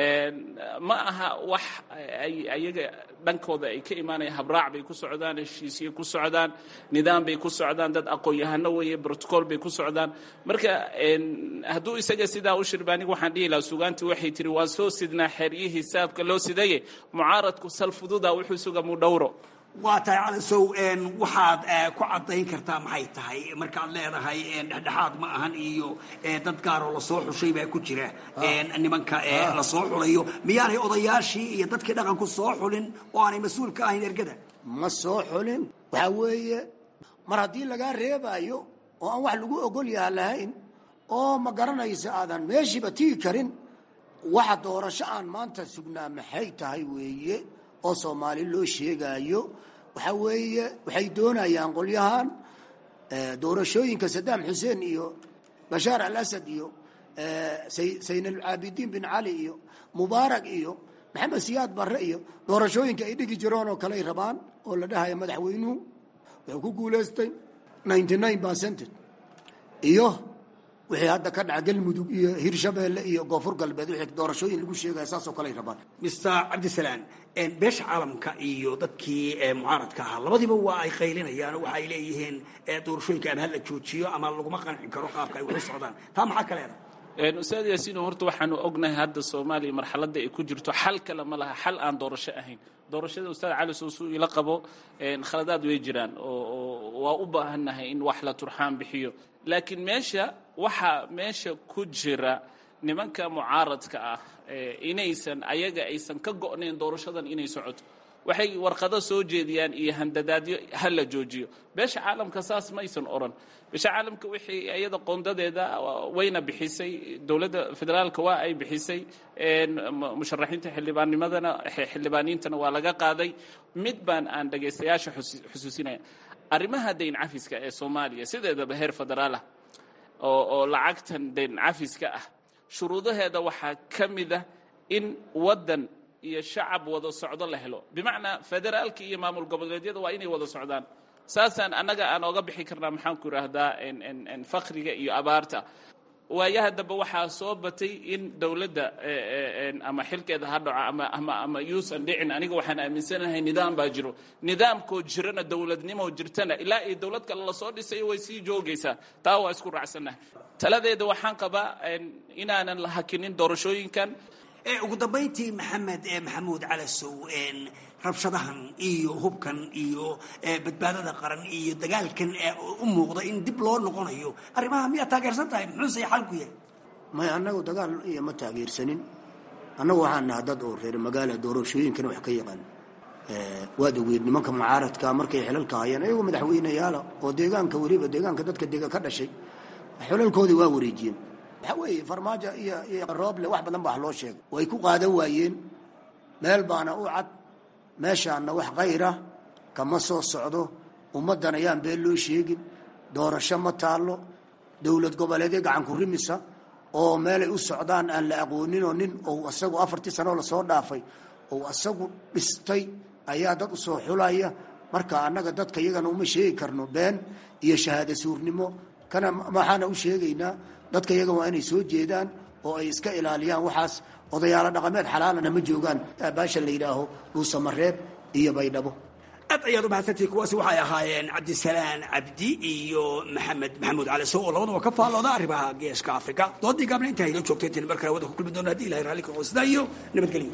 ma aha wax ay ayaga dhankooda ay ka imaanaya. habraac bay ku socdaan, heshiisye ku socdaan, nidaam bay ku socdaan, dad aqoon-yahano weeye, brotocool bay ku socdaan. marka hadduu isaga sidaa u shirba, aniga waxaan dhihi lahaa sugaantii waxay tiri waan soo sidnaa xeryihii hisaabka loo sidaye, mucaaradku sal fududa wuxuu suga mu dhowro. waa tahay calasow, waxaad ku caddayn kartaa maxay tahay markaad leedahay dhexdhexaad ma ahan iyo dad gaaroo lasoo xushay baa ku jira nimanka lasoo xulayo? miyaanay odayaashii iyo dadkii dhaqanku soo xulin oo aanay mas-uul ka ahayn ergada? ma soo xulin. waxaa weeye mar haddii lagaa reebayo oo aan wax lagu ogol yaha lahayn, oo ma garanaysa aadan meeshiiba tigi karin, waxa doorasho aan maanta sugnaa maxay tahay weeye oo soomaali loo sheegaayo. waxaa weeye waxay doonayaan qolyahan doorashooyinka sadaam xuseen iyo bashaar al asad iyo saynalcaabidiin bin cali iyo mubaarak iyo maxamed siyaad barre iyo doorashooyinka ay dhigi jireen oo kale ay rabaan, oo la dhahaya madaxweynuhu wuxuu ku guulaystay ninety nine percent iyo wixii hadda ka dhaca galmudug iyo hirshabeelle iyo koonfur galbeed wixii doorashooyin lagu sheegaya saasoo kale ay rabaan. mister cabdisalaan, beesha caalamka iyo dadkii mucaaradka ahaa labadiiba waa ay qaylinayaan oo waxay leeyihiin doorashooyinka ama hala joojiyo ama laguma qanci karo qaabka ay wada socdaan. taa maxaa ka leedahay? ustaad yaasiino, horta waxaanu ognahay hadda soomaaliya marxaladda ay ku jirto xal kale ma laha, xal aan doorasho ahayn. doorashada ustaad cali soo ila qabo khaladaad way jiraan oo waa u baahannahay in wax la turxaan bixiyo. laakiin meesha waxaa meesha ku jira nimanka mucaaradka ah inaysan ayaga aysan ka go'nayn doorashadan inay socoto. waxay warqado soo jeediyaan iyo handadaadyo ha la joojiyo. beesha caalamka saas maysan oran. beesha caalamka wixii iyada qoondadeeda wayna bixisay, dowladda federaalka waa ay bixisay, musharaxiinta xildhibaannimadana xildhibaaniintana waa laga qaaday. mid baan aan dhagaystayaasha xusuusinaya, arrimaha dayn cafiska ee soomaaliya sideedaba heer federaalah oo oo lacagtan dayn cafiska ah, shuruudaheeda waxaa ka mid ah in waddan iyo shacab wada socdo la helo. bimacnaa federaalka iyo maamul goboleedyada waa inay wada socdaan. saasaan annaga aan oga bixi karnaa, maxaan ku idhaahdaa, fakriga iyo abaarta. waayaha dambe waxaa soo batay in dowladda ama xilkeeda ha dhaco ama ama ama yuusan dhicin aniga waxaan aaminsanahay nidaam baa jiro nidaamkoo jirana dowladnimo jirtana ilaa iyo dowlad kale la soo dhisay way sii joogaysaa taa waa isku raacsanahay taladeeda waxaan qabaa inaanan la hakinin doorashooyinkan ugu dambayntii maxamed maxamuud calasow rabshadahan iyo hubkan iyo badbaadada qaran iyo dagaalkan u muuqda in dib loo noqonayo arrimaha miyaa taageersan tahay muxuuse xal ku yahay maya annagu dagaal iyo ma taageersanin annagu waxaan nahay dad oo reer magaala doorashooyinkana wax ka yaqaan waad ogeed nimanka mucaaradka markay xilalka hayaan ayagoo madaxweyneyaala oo deegaanka weliba deegaanka dadka dega ka dhashay xilalkoodii waa wareejiyeen waxa weeye farmaajo iyo iyo rooble wax badan baa loo sheegay way ku qaadan waayeen meel baana u cad meeshaana wax qayra kama soo socdo ummaddan ayaan been loo sheegin doorasho ma taallo dowlad goboleedee gacan ku rimisa oo meelay u socdaan aan la aqooninoo nin ou asagu afartii sanoo lasoo dhaafay ou asagu dhistay ayaa dad u soo xulaya marka annaga dadka iyagana uma sheegi karno been iyo shahaada suurnimo kana waxaana u sheegaynaa dadka iyaga waa inay soo jeedaan oo ay iska ilaaliyaan waxaas odayaalo dhaqameed xalaalana ma joogaan baasha la yidhaaho dhuusamareeb iyo baydhabo aad ayaad u mahadsantihi kuwaasi waxay ahaayeen cabdisalaan cabdi iyo maxamed maxamuud calasow oo labadaba ka faallooda arrimaha geeska afrika doodii gaabna intaa hayla joogtay tin mar kale wadda ku kulmi doona hadii ilahay raalli ka qoosida iyo nabadgelyo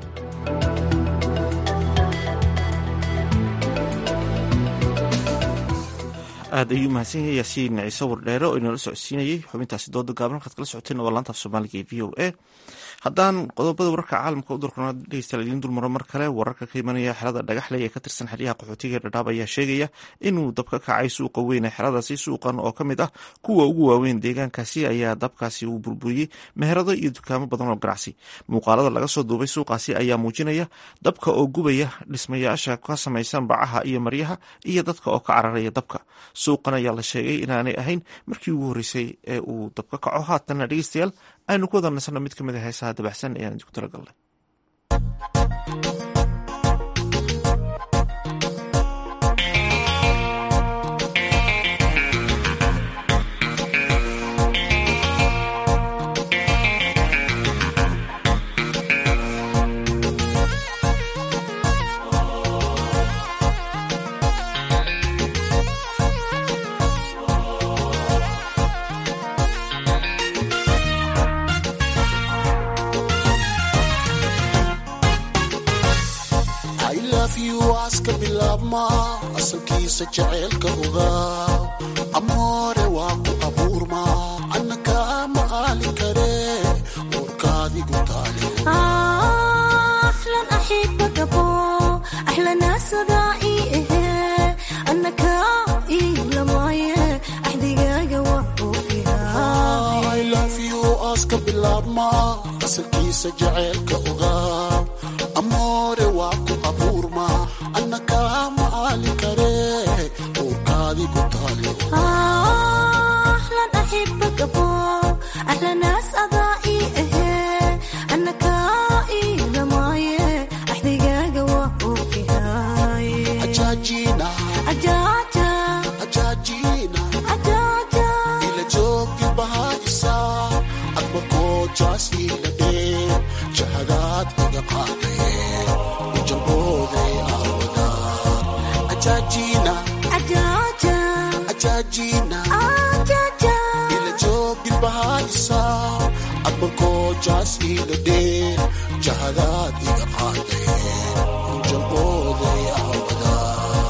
aad ayuu mahadsan yahay yaasiin ciise wardheere oo inala socodsiinayay xubintaasi dooda gaaban waxaad kala socoteen waa laanta af soomaaliga ee v o a haddaan qodobada wararka caalamka u durkana dhegeystayaal idiin dulmaro mar kale wararka ka imanaya xerada dhagaxley ee ka tirsan xeryaha qaxootiga ee dhadhaab ayaa sheegaya inuu dab ka kacay suuqa weyn ee xeradaasi suuqan oo ka mid ah kuwa ugu waaweyn deegaankaasi ayaa dabkaasi uu burburiyey meherado iyo dukaamo badan oo ganacsi muuqaalada laga soo duubay suuqaasi ayaa muujinaya dabka oo gubaya dhismayaasha ka samaysan bacaha iyo maryaha iyo dadka oo ka cararaya dabka suuqan ayaa la sheegay inaanay ahayn markii ugu horreysay ee uu dab ka kaco haatana dhegeystayaal aynu ku wada nasano mid ka mid a heesaha dabaxsan ee aan idinku talagalnay asalkiisa jaceylka ogaa amoore waa ku abuurma anna kaama aali kare warkaadigu taale aska bilaabma asalkiisa jaceylka ogaa amoore waa ku abuurma anna kaama aali kare warkaadigu taale ila joogi bahaisa admarkoojaasi la dhee jahadaad iga qaadee ujalbooday aawadaan ajaajina ila joogi bahaisa admarkoojaasi la dhee jahadaad iga qaadee ujalbooday aawadaan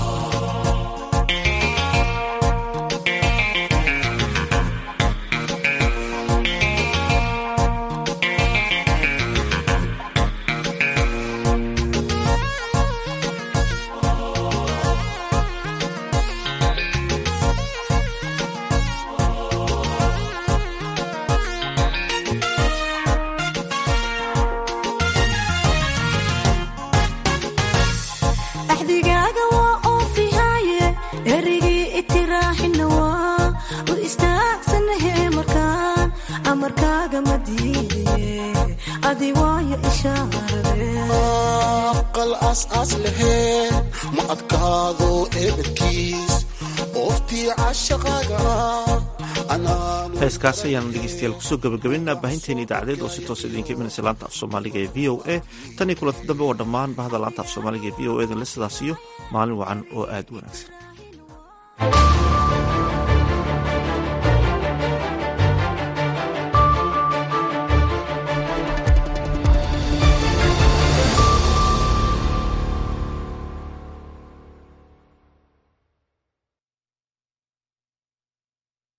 aqal aas-aas laheen ma adkaado eebadkiis ooftii cashaqaaga anaanu heeskaas ayaan dhegeystayaal kusoo gabagabaynaa baahinteena idaacadeed oo si toos idinka imanaysa laanta af soomaaliga ee v o a tan iyo kulanti dambe waa dhammaan bahda laanta af soomaaliga ee v o a dan le sidaas iyo maalin wacan oo aad u wanaagsan.